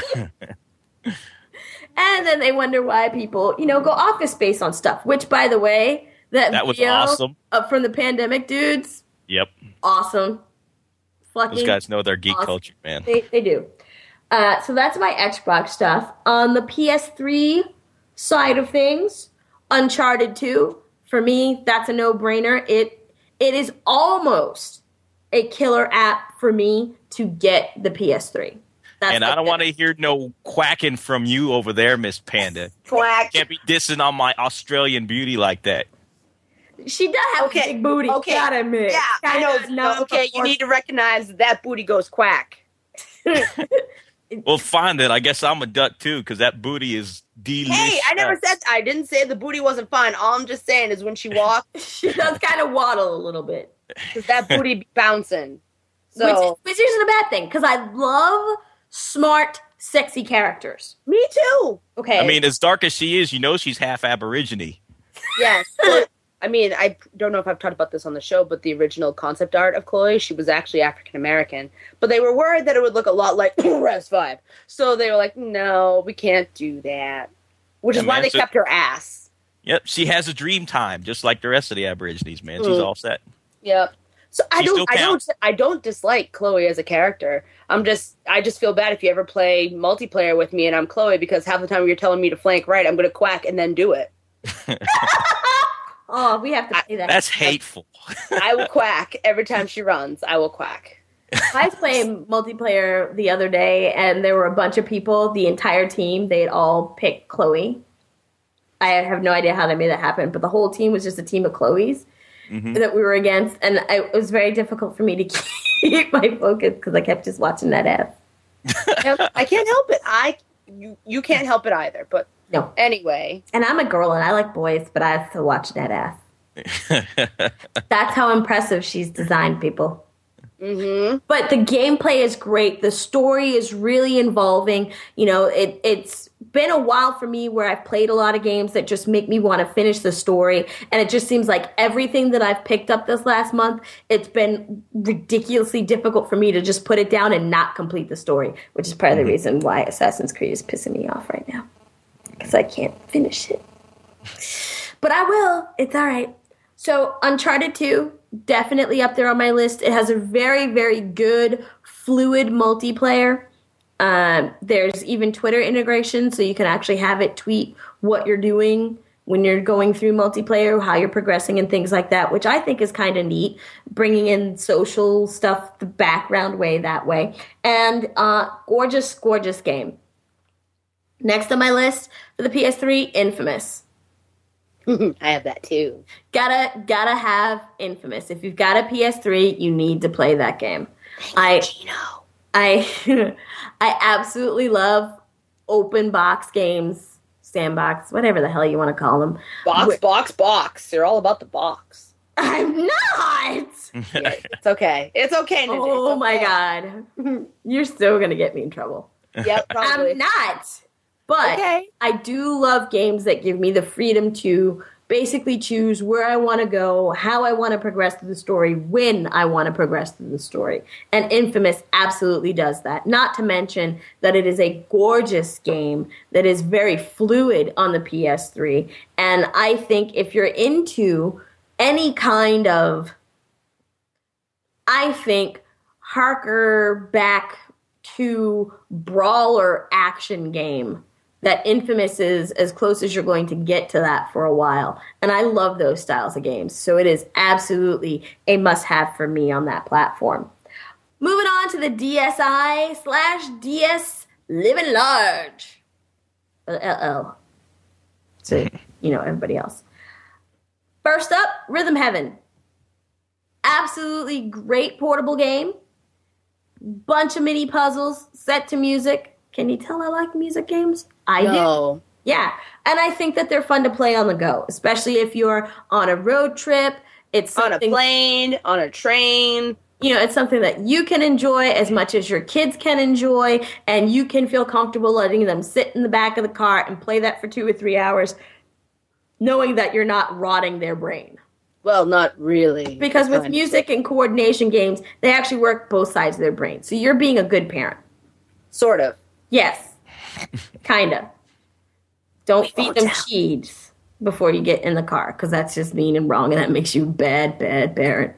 And then they wonder why people, you know, go Office Space on stuff. Which, by the way, that, that was video awesome. Up from the pandemic dudes. Yep. Awesome. Fucking Those guys know their geek awesome. culture, man. They, they do. Uh, so that's my Xbox stuff. On the P S three side of things, Uncharted two, for me, that's a no-brainer. It It is almost a killer app for me to get the P S three. That's and I don't want to hear no quacking from you over there, Miss Panda. Quack. Can't be dissing on my Australian beauty like that. She does have okay. a big booty. Okay. Gotta admit. Yeah, I know. Not okay, you need to recognize that, that booty goes quack. Well, fine then. I guess I'm a duck too, because that booty is delicious. Hey, I never said. I didn't say the booty wasn't fine. All I'm just saying is when she walks, she does kind of waddle a little bit. Because that booty be bouncing. So which, which isn't a bad thing, because I love smart, sexy characters. Me too. Okay. I mean, as dark as she is, you know she's half Aborigine. Yes. But, I mean, I don't know if I've talked about this on the show, but the original concept art of Chloe, she was actually African American. But they were worried that it would look a lot like Res five. So they were like, no, we can't do that. Which Yeah, is why man, they so- kept her ass. Yep, she has a dream time, just like the rest of the Aborigines, man. She's Mm. all set. Yep. So I She don't, still I don't, counts. I don't dislike Chloe as a character. I'm just, I just feel bad if you ever play multiplayer with me and I'm Chloe, because half the time you're telling me to flank right, I'm going to quack and then do it. Oh, we have to say that. That's hateful. I will quack every time she runs. I will quack. I was playing multiplayer the other day, and there were a bunch of people, the entire team, they had all picked Chloe. I have no idea how they made that happen, but the whole team was just a team of Chloes Mm-hmm. that we were against, and I, it was very difficult for me to keep my focus because I kept just watching that ass. I can't help it. I, you, you can't help it either. But No. anyway, And I'm a girl, and I like boys, but I have to watch that ass. That's how impressive she's designed, people. mm-hmm. But the gameplay is great. The story is really involving. You know, it, it's been a while for me where I've played a lot of games that just make me want to finish the story. And it just seems like everything that I've picked up this last month, it's been ridiculously difficult for me to just put it down and not complete the story, which is part of the reason why Assassin's Creed is pissing me off right now. Because I can't finish it. But I will. It's all right. So Uncharted two, definitely up there on my list. It has a very, very good, fluid multiplayer. Um, there's even Twitter integration, so you can actually have it tweet what you're doing when you're going through multiplayer, how you're progressing and things like that, which I think is kind of neat, bringing in social stuff the background way that way. And uh, gorgeous, gorgeous game. Next on my list for the P S three, Infamous. I have that too. Gotta gotta have Infamous. If you've got a P S three, you need to play that game. I I I absolutely love open box games, sandbox, whatever the hell you want to call them. Box, Wh- box, box. They're all about the box. I'm not. Yeah, it's okay. It's okay. Ninja. Oh It's my okay. god, you're still gonna get me in trouble. Yep, probably. I'm not. But Okay. I do love games that give me the freedom to basically choose where I want to go, how I want to progress through the story, when I want to progress through the story. And Infamous absolutely does that. Not to mention that it is a gorgeous game that is very fluid on the P S three. And I think if you're into any kind of, I think, harker back to brawler action game, that Infamous is as close as you're going to get to that for a while. And I love those styles of games. So it is absolutely a must-have for me on that platform. Moving on to the D S i slash D S Living Large. Uh, L L. So, you know, everybody else. First up, Rhythm Heaven. Absolutely great portable game. Bunch of mini puzzles set to music. Can you tell I like music games? I No. do. Yeah. And I think that they're fun to play on the go, especially if you're on a road trip. It's On a something, plane, on a train. you know, it's something that you can enjoy as much as your kids can enjoy, and you can feel comfortable letting them sit in the back of the car and play that for two or three hours, knowing that you're not rotting their brain. Well, not really. Because with Kind of. music and coordination games, they actually work both sides of their brain. So you're being a good parent. Sort of. Yes. Kinda. Don't We feed won't them tell. cheese before you get in the car, because that's just mean and wrong, and that makes you a bad, bad parent.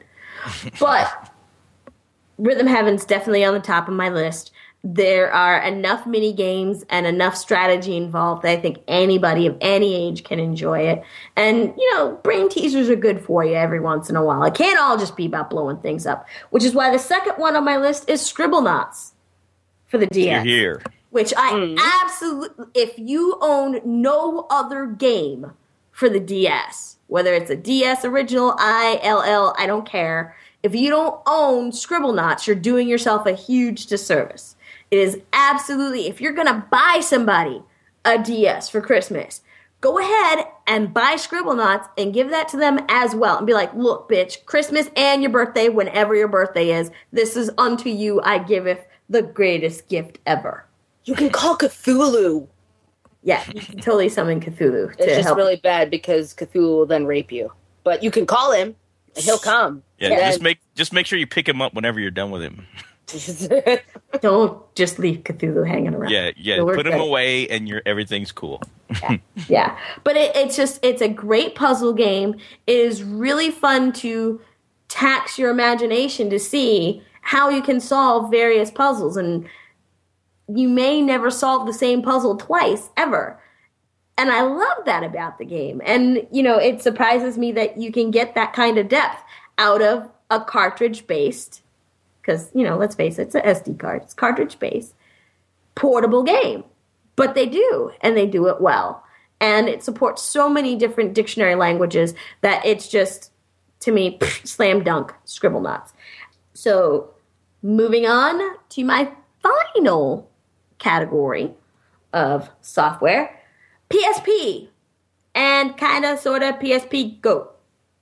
But Rhythm Heaven's definitely on the top of my list. There are enough mini games and enough strategy involved that I think anybody of any age can enjoy it. And, you know, brain teasers are good for you every once in a while. It can't all just be about blowing things up, which is why the second one on my list is Scribblenauts for the D S. You're here. Which I Mm. absolutely, if you own no other game for the D S, whether it's a D S original, I, L L, I don't care. If you don't own Scribblenauts, you're doing yourself a huge disservice. It is absolutely, if you're going to buy somebody a D S for Christmas, go ahead and buy Scribblenauts and give that to them as well. And be like, look, bitch, Christmas and your birthday, whenever your birthday is, this is unto you I giveth the greatest gift ever. You can call Cthulhu. Yeah, you can totally summon Cthulhu to It's just help. really bad because Cthulhu will then rape you. But you can call him, and he'll come. Yeah, And just make just make sure you pick him up whenever you're done with him. then- Don't just leave Cthulhu hanging around. Yeah, yeah. It'll work Put him better. away, and you're everything's cool. Yeah, but it, it's just, it's a great puzzle game. It is really fun to tax your imagination to see how you can solve various puzzles. And you may never solve the same puzzle twice, ever. And I love that about the game. And, you know, it surprises me that you can get that kind of depth out of a cartridge-based, because, you know, let's face it, it's an S D card. It's cartridge-based, portable game. But they do, and they do it well. And it supports so many different dictionary languages that it's just, to me, pff, slam dunk, Scribblenauts. So, moving on to my final category of software, P S P. And kind of, sort of, P S P Go.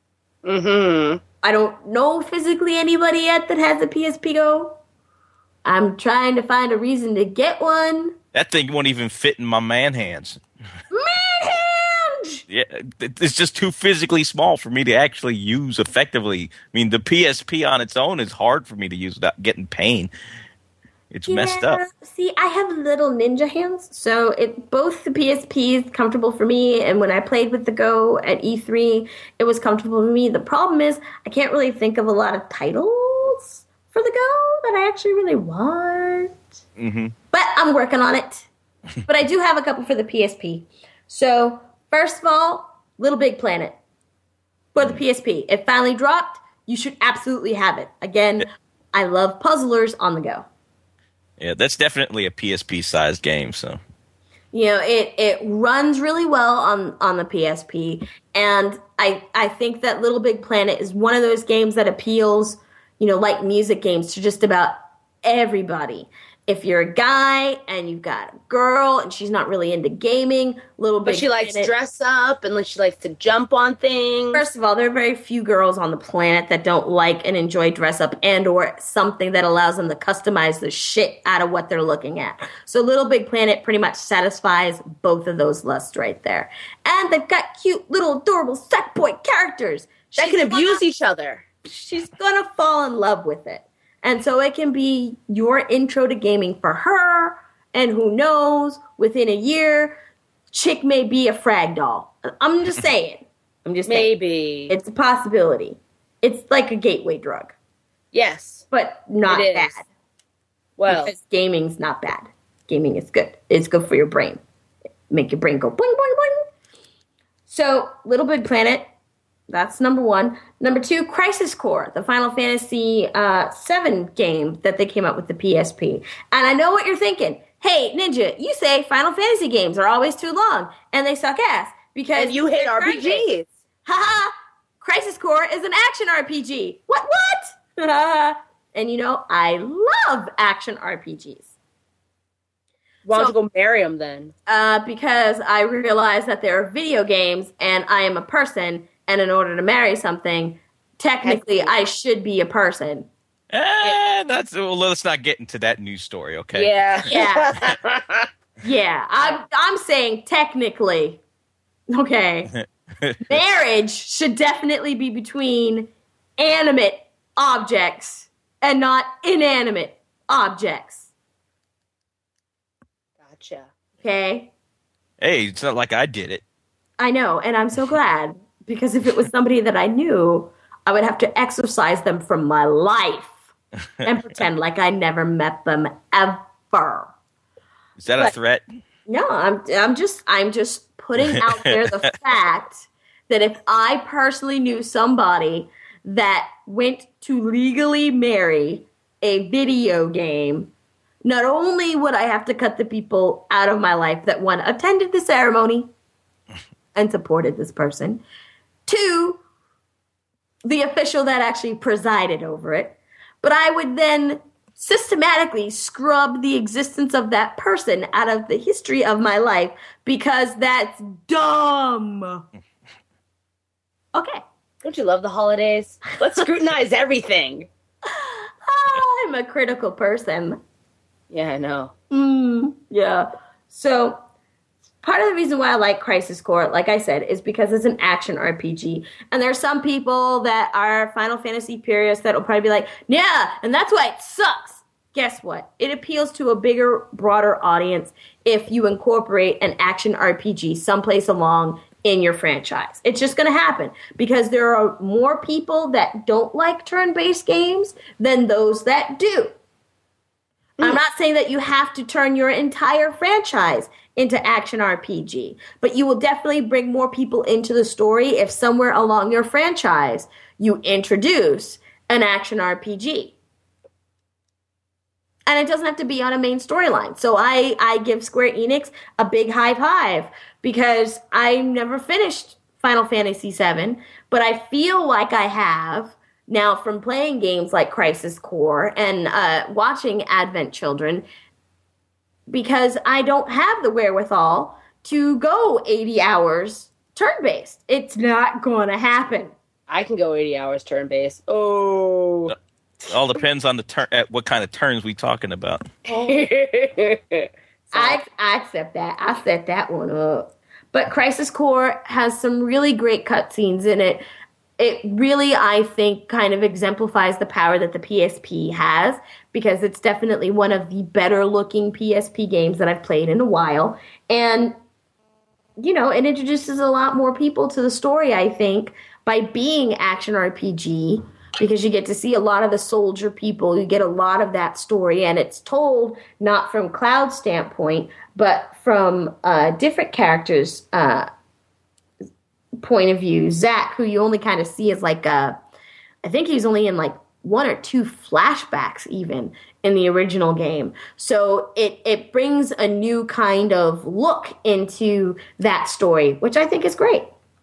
mm-hmm. I don't know physically anybody yet that has a P S P Go. I'm trying to find a reason to get one. That thing won't even fit in my man hands. Man hands! Yeah, it- it's just too physically small for me to actually use effectively. I mean, the P S P on its own is hard for me to use without getting pain. It's Yeah, messed up. See, I have little ninja hands, so it both the P S P is comfortable for me, and when I played with the Go at E three, it was comfortable for me. The problem is I can't really think of a lot of titles for the Go that I actually really want. Mm-hmm. But I'm working on it. But I do have a couple for the P S P. So, first of all, Little Big Planet for the P S P. It finally dropped. You should absolutely have it. Again, I love puzzlers on the go. Yeah, that's definitely a P S P-sized game, so. You know, it, it runs really well on, on the P S P, and I I think that Little Big Planet is one of those games that appeals, you know, like music games, to just about everybody. If you're a guy and you've got a girl and she's not really into gaming, Little Big But she likes to Planet- dress up and like she likes to jump on things. First of all, there are very few girls on the planet that don't like and enjoy dress up and or something that allows them to customize the shit out of what they're looking at. So Little Big Planet pretty much satisfies both of those lusts right there. And they've got cute little adorable Sackboy characters. that She's can abuse gonna- each other. She's gonna fall in love with it. And so it can be your intro to gaming for her, and who knows, within a year, chick may be a frag doll. I'm just saying. I'm just saying. Maybe. It's a possibility. It's like a gateway drug, yes. but not It is. bad. Well, Because gaming's not bad. Gaming is good. It's good for your brain. Make your brain go boing, boing, boing. So, Little Big Planet, that's number one. Number two, Crisis Core, the Final Fantasy uh, seven game that they came out with the P S P. And I know what you're thinking. Hey, Ninja, you say Final Fantasy games are always too long, and they suck ass. Because and you hate they're R P turn-based. Gs. Haha! Crisis Core is an action R P G. What, what? And you know, I love action R P Gs. Why don't So- you go marry him then? Uh, because I realize that there are video games and I am a person, and in order to marry something, technically I should be a person. Eh, that's, well, let's not get into that news story, okay? Yeah. Yeah. Yeah, I'm, I'm saying technically. Okay. Marriage should definitely be between animate objects and not inanimate objects. Gotcha. Okay? Hey, it's not like I did it. I know, and I'm so glad, because if it was somebody that I knew, I would have to exorcise them from my life and pretend like I never met them ever. Is that a But- threat? No, I'm I'm just I'm just putting out there the fact that if I personally knew somebody that went to legally marry a video game, not only would I have to cut the people out of my life that, one, attended the ceremony and supported this person, two, the official that actually presided over it, but I would then systematically scrub the existence of that person out of the history of my life because that's dumb. Okay. Don't you love the holidays? Let's scrutinize everything. I'm a critical person. Yeah, I know. Mm, yeah. So part of the reason why I like Crisis Core, like I said, is because it's an action R P G. And there are some people that are Final Fantasy purists that will probably be like, yeah, and that's why it sucks. Guess what? It appeals to a bigger, broader audience if you incorporate an action R P G someplace along in your franchise. It's just going to happen because there are more people that don't like turn-based games than those that do. I'm not saying that you have to turn your entire franchise into action R P G, but you will definitely bring more people into the story if somewhere along your franchise you introduce an action R P G. And it doesn't have to be on a main storyline. So I, I give Square Enix a big high five because I never finished Final Fantasy seven, but I feel like I have now from playing games like Crisis Core and uh, watching Advent Children, because I don't have the wherewithal to go eighty hours turn-based. It's not going to happen. I can go eighty hours turn based. Oh. It all depends on the turn. At what kind of turns we talking about? I, I accept that. I set that one up. But Crisis Core has some really great cutscenes in it. it really, I think, kind of exemplifies the power that the P S P has, because it's definitely one of the better looking P S P games that I've played in a while. And, you know, it introduces a lot more people to the story, I think, by being action R P G, because you get to see a lot of the soldier people. You get a lot of that story, and it's told not from Cloud's standpoint, but from uh, different characters' uh point of view. Zack, who you only kind of see as like a, I think he's only in like one or two flashbacks even in the original game. So it, it brings a new kind of look into that story, which I think is great.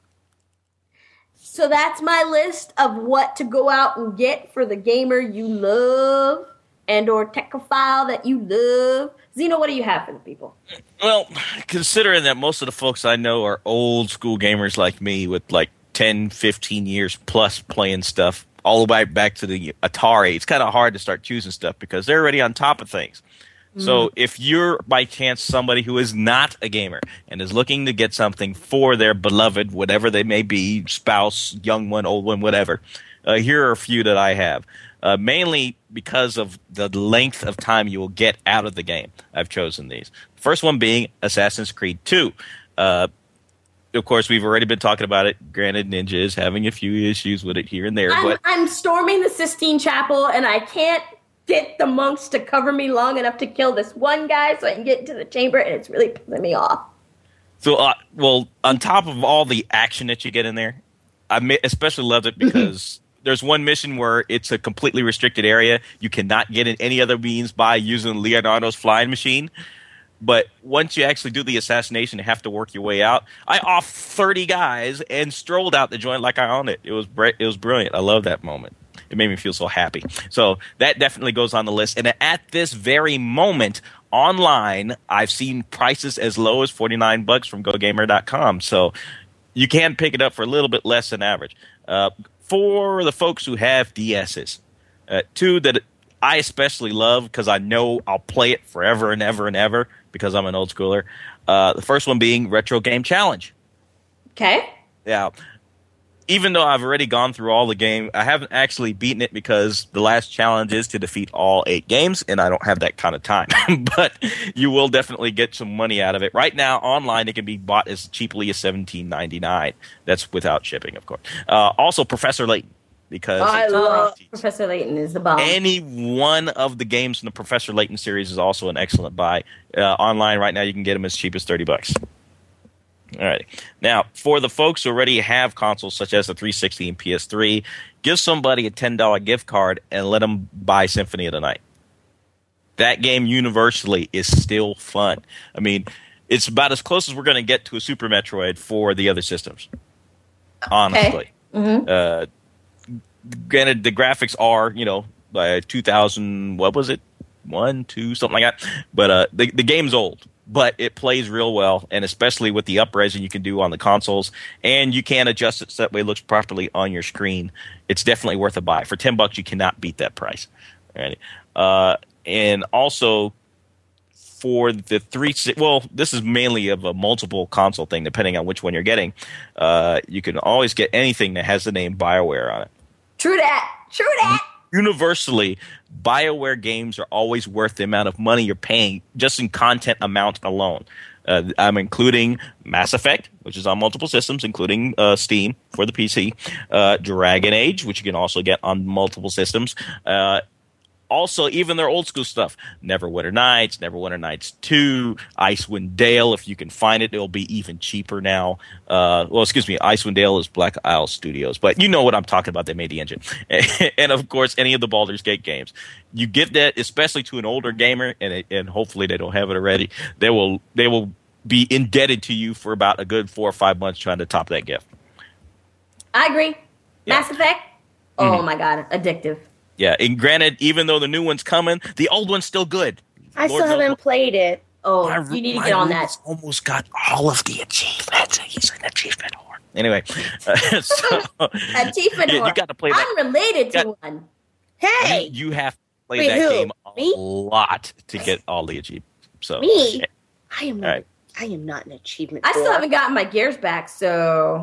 So that's my list of what to go out and get for the gamer you love and or techophile that you love. Zeno, what do you have for the people? Well, considering that most of the folks I know are old school gamers like me with like ten, fifteen years plus playing stuff all the way back to the Atari, it's kind of hard to start choosing stuff because they're already on top of things. Mm. So if you're by chance somebody who is not a gamer and is looking to get something for their beloved, whatever they may be, spouse, young one, old one, whatever, uh, here are a few that I have. Uh, mainly because of the length of time you will get out of the game, I've chosen these. First one being Assassin's Creed two. Uh, of course, we've already been talking about it. Granted, Ninja is having a few issues with it here and there. I'm, but I'm storming the Sistine Chapel, and I can't get the monks to cover me long enough to kill this one guy so I can get into the chamber, and it's really pissing me off. So, uh, well, on top of all the action that you get in there, I especially loved it because there's one mission where it's a completely restricted area. You cannot get in any other means by using Leonardo's flying machine. But once you actually do the assassination, you have to work your way out. I off thirty guys and strolled out the joint like I owned it. It was it was brilliant. I love that moment. It made me feel so happy. So that definitely goes on the list. And at this very moment, online, I've seen prices as low as forty-nine bucks from Go Gamer dot com. So you can pick it up for a little bit less than average. Uh, for the folks who have D S's, uh, two that I especially love because I know I'll play it forever and ever and ever because I'm an old schooler. Uh, the first one being Retro Game Challenge. Okay. Yeah. Even though I've already gone through all the game, I haven't actually beaten it because the last challenge is to defeat all eight games, and I don't have that kind of time. But you will definitely get some money out of it. Right now, online, it can be bought as cheaply as seventeen ninety-nine. That's without shipping, of course. Uh, also, Professor Layton. Because oh, I love Professor Layton is the bomb. Any one of the games in the Professor Layton series is also an excellent buy. Uh, online right now, you can get them as cheap as thirty bucks. All right. Now, for the folks who already have consoles such as the three sixty and P S three, give somebody a ten dollar gift card and let them buy Symphony of the Night. That game universally is still fun. I mean, it's about as close as we're going to get to a Super Metroid for the other systems. Honestly. Okay. Mm-hmm. Uh, granted, the graphics are, you know, by two thousand, what was it? One, two, something like that. But uh, the, the game's old. But it plays real well, and especially with the up-resing you can do on the consoles, and you can adjust it so that way it looks properly on your screen. It's definitely worth a buy. For ten bucks, you cannot beat that price. Right? Uh, and also, for the three, well, this is mainly of a multiple console thing, depending on which one you're getting. Uh, you can always get anything that has the name BioWare on it. True that. True that. Universally, BioWare games are always worth the amount of money you're paying just in content amount alone. Uh, I'm including Mass Effect, which is on multiple systems, including uh, Steam for the P C, uh, Dragon Age, which you can also get on multiple systems. Uh, also, even their old school stuff, Neverwinter Nights, Neverwinter Nights two, Icewind Dale. If you can find it, it'll be even cheaper now. Uh, well, excuse me, Icewind Dale is Black Isle Studios, but you know what I'm talking about. They made the engine. And, of course, any of the Baldur's Gate games. You give that, especially to an older gamer, and it, and hopefully they don't have it already, they will they will be indebted to you for about a good four or five months trying to top that gift. I agree. Yeah. Mass Effect? Oh, mm-hmm. my God. Addictive. Yeah, and granted, even though the new one's coming, the old one's still good. I Lord still haven't played it. Oh, my, you need to get on that. Almost got all of the achievements. He's an achievement whore. Anyway, uh, so, achievement you, whore. You got to play that. I'm related to got, one. Hey, you, you have to play Wait, that who? game a Me? lot to get all the achievements. So me, I am not. Right. I am not an achievement. I still whore. haven't gotten my gears back, so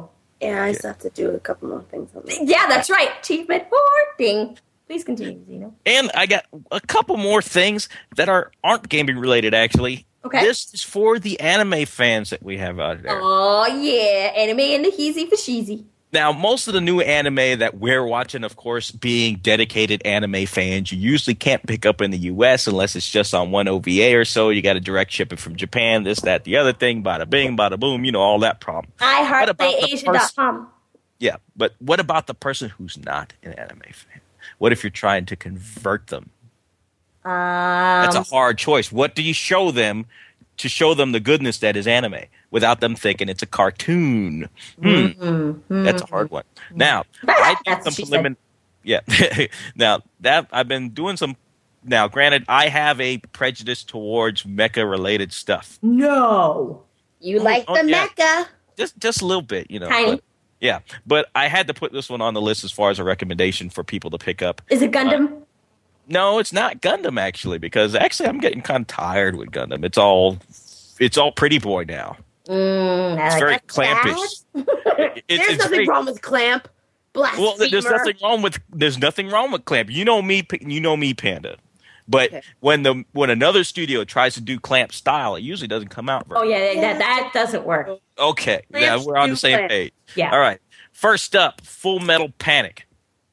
Yeah, I still have to do a couple more things on that. Yeah, that's right. Achievement four. Ding. Please continue, Zeno. And I got a couple more things that are aren't gaming related. Actually, Okay. This is for the anime fans that we have out there. Oh yeah, anime and the heezy for sheezy. Now, most of the new anime that we're watching, of course, being dedicated anime fans, you usually can't pick up in the U S unless it's just on one O V A or so. You got to direct ship it from Japan, this, that, the other thing, bada bing, bada boom, you know, all that problem. I What heart about the Asia dot com. Yeah, but what about the person who's not an anime fan? What if you're trying to convert them? Um, That's a hard choice. What do you show them to show them the goodness that is anime without them thinking it's a cartoon? Hmm. mm-hmm. That's a hard one. Now, I did That's some what she prelimin- Yeah. Now, that I've been doing some. Now, granted, I have a prejudice towards mecha related stuff. No. You like oh, the yeah. mecha? Just just a little bit, you know. Tiny. But, yeah. But I had to put this one on the list as far as a recommendation for people to pick up. Is it Gundam? No, it's not Gundam actually, because actually I'm getting kind of tired with Gundam. It's all it's all pretty boy now. Mm, I It's like very that. clampish. It- it's, There's it's nothing very, wrong with Clamp. Blasphemer. well, there's nothing wrong with there's nothing wrong with Clamp. You know me, you know me, Panda. But Okay. when the when another studio tries to do Clamp style, it usually doesn't come out very. Oh yeah, that that doesn't work. Okay, yeah, Clamps we're on do the same Clamp. page. Yeah. All right. First up, Full Metal Panic.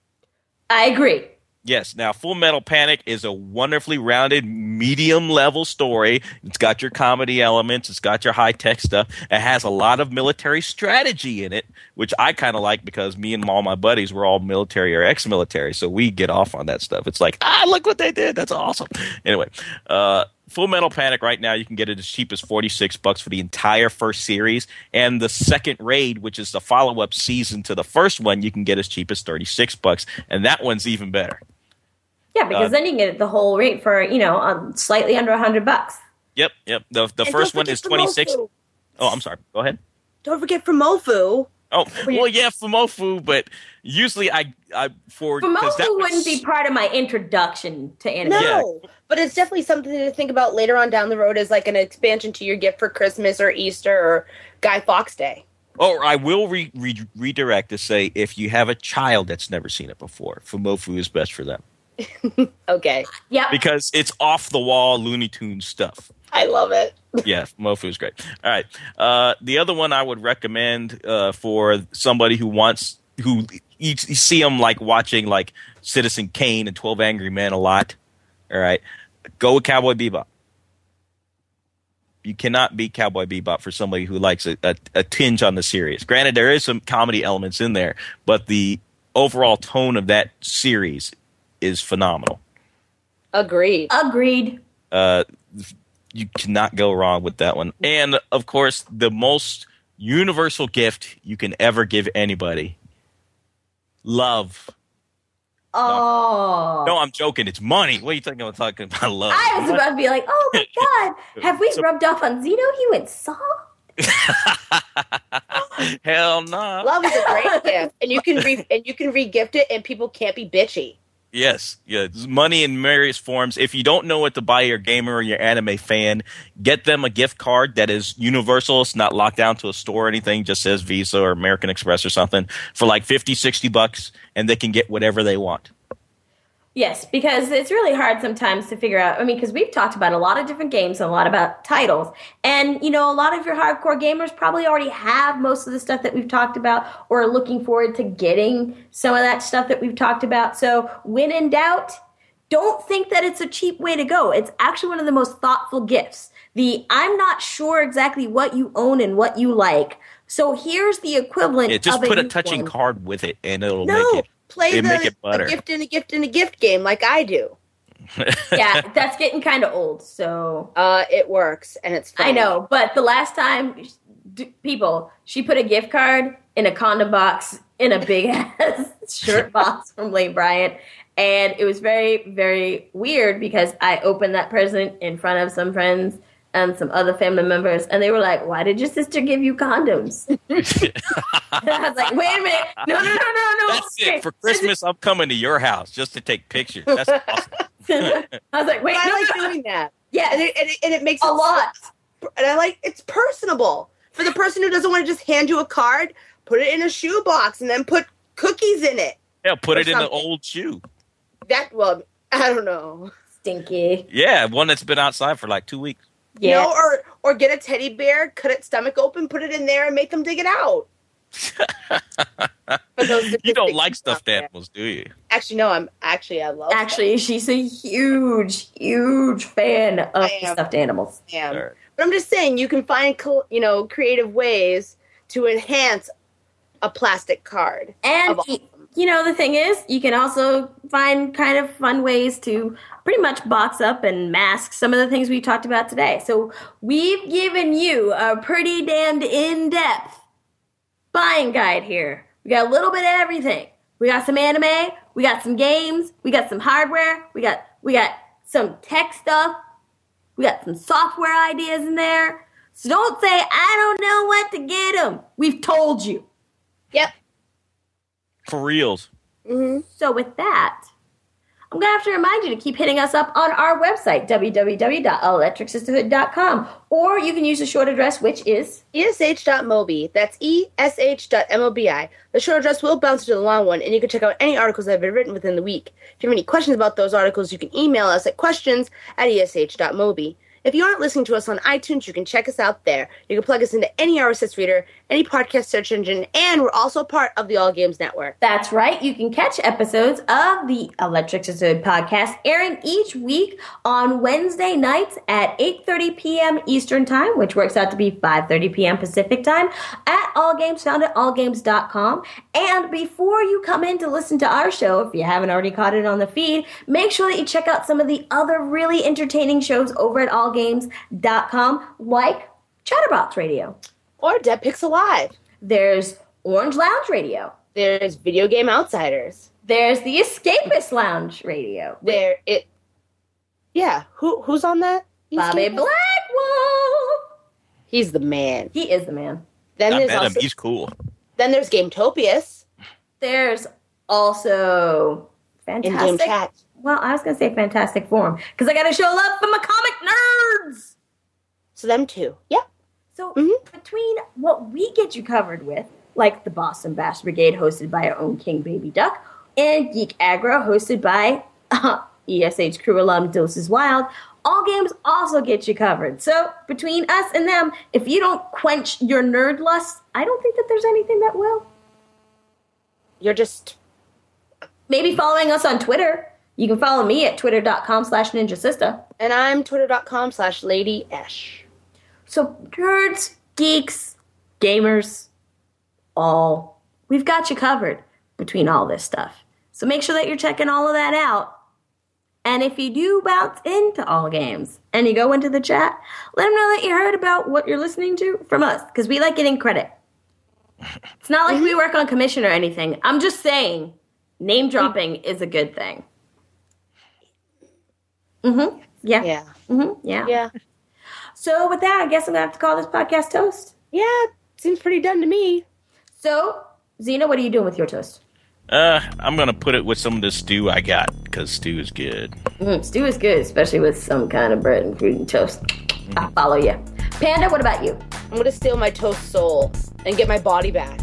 I agree. Yes. Now, Full Metal Panic is a wonderfully rounded, medium-level story. It's got your comedy elements. It's got your high-tech stuff. It has a lot of military strategy in it, which I kind of like because me and all my buddies were all military or ex-military, so we get off on that stuff. It's like, ah, look what they did. That's awesome. Anyway, uh, Full Metal Panic right now, you can get it as cheap as forty-six bucks for the entire first series. And the second raid, which is the follow-up season to the first one, you can get as cheap as thirty-six bucks. And that one's even better. Yeah, because Uh, then you can get the whole rate for, you know, um, slightly under a hundred bucks. Yep, yep. The the And first don't one forget is the twenty-six. Mofu. Oh, I'm sorry. Go ahead. Don't forget for Mofu. Oh, well, yeah, Fumofu, but usually I, I for 'cause Fumofu that was- wouldn't be part of my introduction to anime. No, but it's definitely something to think about later on down the road as like an expansion to your gift for Christmas or Easter or Guy Fawkes Day. Oh, I will re, re, redirect to say if you have a child that's never seen it before, Fumofu is best for them Okay, Yep. because it's off the wall Looney Tunes stuff. I love it. Yeah, Mofu is great. All right. Uh, the other one I would recommend uh, for somebody who wants who you, you see them like watching like Citizen Kane and twelve Angry Men a lot. All right, go with Cowboy Bebop. You cannot beat Cowboy Bebop for somebody who likes a, a, a tinge on the serious. Granted, there is some comedy elements in there, but the overall tone of that series is phenomenal. Agreed. Agreed. Uh, you cannot go wrong with that one. And, of course, the most universal gift you can ever give anybody, love. Oh. No, I'm joking. It's money. What are you thinking I'm talking about love? I was about to be like, oh my god, have we So- rubbed off on Zeno? He went soft. Hell no. Love is a great gift, and you can re- and you can re-gift it, and people can't be bitchy. Yes, yeah, it's money in various forms. If you don't know what to buy your gamer or your anime fan, get them a gift card that is universal. It's not locked down to a store or anything. Just says Visa or American Express or something for like fifty, sixty bucks, and they can get whatever they want. Yes, because it's really hard sometimes to figure out. I mean, because we've talked about a lot of different games and a lot about titles. And, you know, a lot of your hardcore gamers probably already have most of the stuff that we've talked about or are looking forward to getting some of that stuff that we've talked about. So when in doubt, don't think that it's a cheap way to go. It's actually one of the most thoughtful gifts. The I'm not sure exactly what you own and what you like. So here's the equivalent Yeah, just of put a new touching one. card with it, and it'll No, make it. play It'll the make it butter. a gift and a gift and a gift game like I do. Yeah, that's getting kind of old. So Uh, it works and it's fun. I know, but the last time, d- people, she put a gift card in a condom box in a big ass shirt box from Lane Bryant, and it was very, very weird because I opened that present in front of some friends and some other family members, and they were like, "Why did your sister give you condoms?" I was like, "Wait a minute, no, no, no, no, no." That's it. For Christmas, I'm coming to your house just to take pictures. That's awesome. I was like, "Wait, But I no, like no, no." doing that. Yeah, And it, and it, and it makes a it lot. And I like it's personable for the person who doesn't want to just hand you a card. put it in a shoebox and then put cookies in it. Yeah, put Or it in an something. old shoe. That, well, I don't know. Stinky. Yeah, one that's been outside for like two weeks. You Yeah. know, or, or get a teddy bear, cut its stomach open, put it in there, and make them dig it out. For those You don't statistics like out stuffed there. animals, do you? Actually, no, I'm, actually, I love Actually, she's a huge, huge fan of I am. stuffed animals. them. Alright. But I'm just saying, you can find, col- you know, creative ways to enhance a plastic card. And, Of all y- you know, the thing is, you can also find kind of fun ways to pretty much box up and mask some of the things we talked about today. So we've given you a pretty damned in-depth buying guide here. We got a little bit of everything. We got some anime, we got some games, we got some hardware, we got we got some tech stuff, we got some software ideas in there. So don't say, I don't know what to get them. We've told you. Yep. For reals. Mm-hmm. So with that, I'm going to have to remind you to keep hitting us up on our website, w w w dot electric sisterhood dot com. Or you can use the short address, which is... E S H dot mobi. That's E S H dot M O B I. The short address will bounce to the long one, and you can check out any articles that have been written within the week. If you have any questions about those articles, you can email us at questions at E S H dot mobi. If you aren't listening to us on iTunes, you can check us out there. You can plug us into any R S S reader, any podcast search engine, and we're also part of the All Games Network. That's right. You can catch episodes of the Electric Sisterhood podcast airing each week on Wednesday nights at eight thirty p.m. Eastern Time, which works out to be five thirty p.m. Pacific Time, at All Games, found at all games dot com. And before you come in to listen to our show, if you haven't already caught it on the feed, make sure that you check out some of the other really entertaining shows over at all games dot com, like Chatterbox Radio. Or Dead Pixel Live. There's Orange Lounge Radio. There's Video Game Outsiders. There's the Escapist Lounge Radio. There it. Yeah, who who's on that? Bobby Escapist? Blackwolf. He's the man. He is the man. Then I there's met him. also, He's cool. then there's Gametopius There's also in Game fantastic. Chat. Well, I was gonna say Fantastic Forum because I got to show love for my comic nerds. So them too. Yeah. So Mhm. between what we get you covered with, like the Boston Bass Brigade, hosted by our own King Baby Duck, and Geek Aggro, hosted by uh, E S H crew alum Doses Wild, All Games also get you covered. So between us and them, if you don't quench your nerd lust, I don't think that there's anything that will. You're just Maybe following us on Twitter. You can follow me at twitter.com slash ninja sister. and I'm twitter.com slash Lady Esh. So nerds, geeks, gamers, all, we've got you covered between all this stuff. So make sure that you're checking all of that out. And if you do bounce into All Games and you go into the chat, let them know that you heard about what you're listening to from us, because we like getting credit. It's not like we work on commission or anything. I'm just saying, name dropping is a good thing. Mm-hmm. Yeah. Yeah. Mm-hmm. Yeah. Yeah. So with that, I guess I'm going to have to call this podcast toast. Yeah. Seems pretty done to me. So, Xena, what are you doing with your toast? Uh, I'm gonna put it with some of the stew I got because stew is good. Mm, stew is good, especially with some kind of bread and fruit and toast. I follow you. Panda, what about you? I'm going to steal my toast soul and get my body back.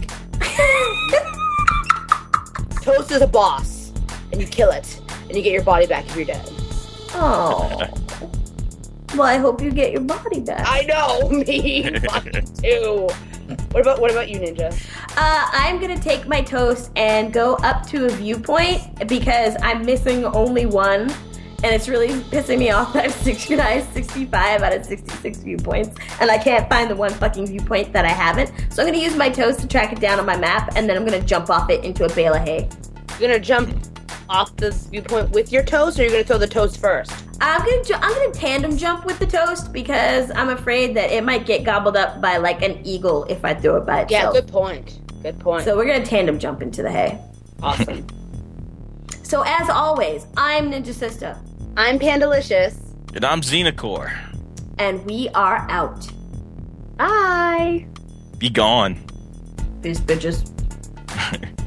Toast is a boss, and you kill it, and you get your body back if you're dead. Oh. Well, I hope you get your body back. I know, me, fuck too. What about what about you, Ninja? Uh, I'm going to take my toast and go up to a viewpoint because I'm missing only one. And it's really pissing me off that I've synchronized sixty-five out of sixty-six viewpoints. And I can't find the one fucking viewpoint that I haven't. So I'm going to use my toast to track it down on my map. And then I'm going to jump off it into a bale of hay. You're gonna jump off the viewpoint with your toast, or you're gonna throw the toast first? I'm gonna ju- I'm gonna tandem jump with the toast because I'm afraid that it might get gobbled up by like an eagle if I throw it by itself. Yeah, good point. Good point. So we're gonna tandem jump into the hay. Awesome. So as always, I'm Ninja Sister, I'm Pandalicious. And I'm Xenocore. and we are out. Bye. Be gone. Peace, bitches.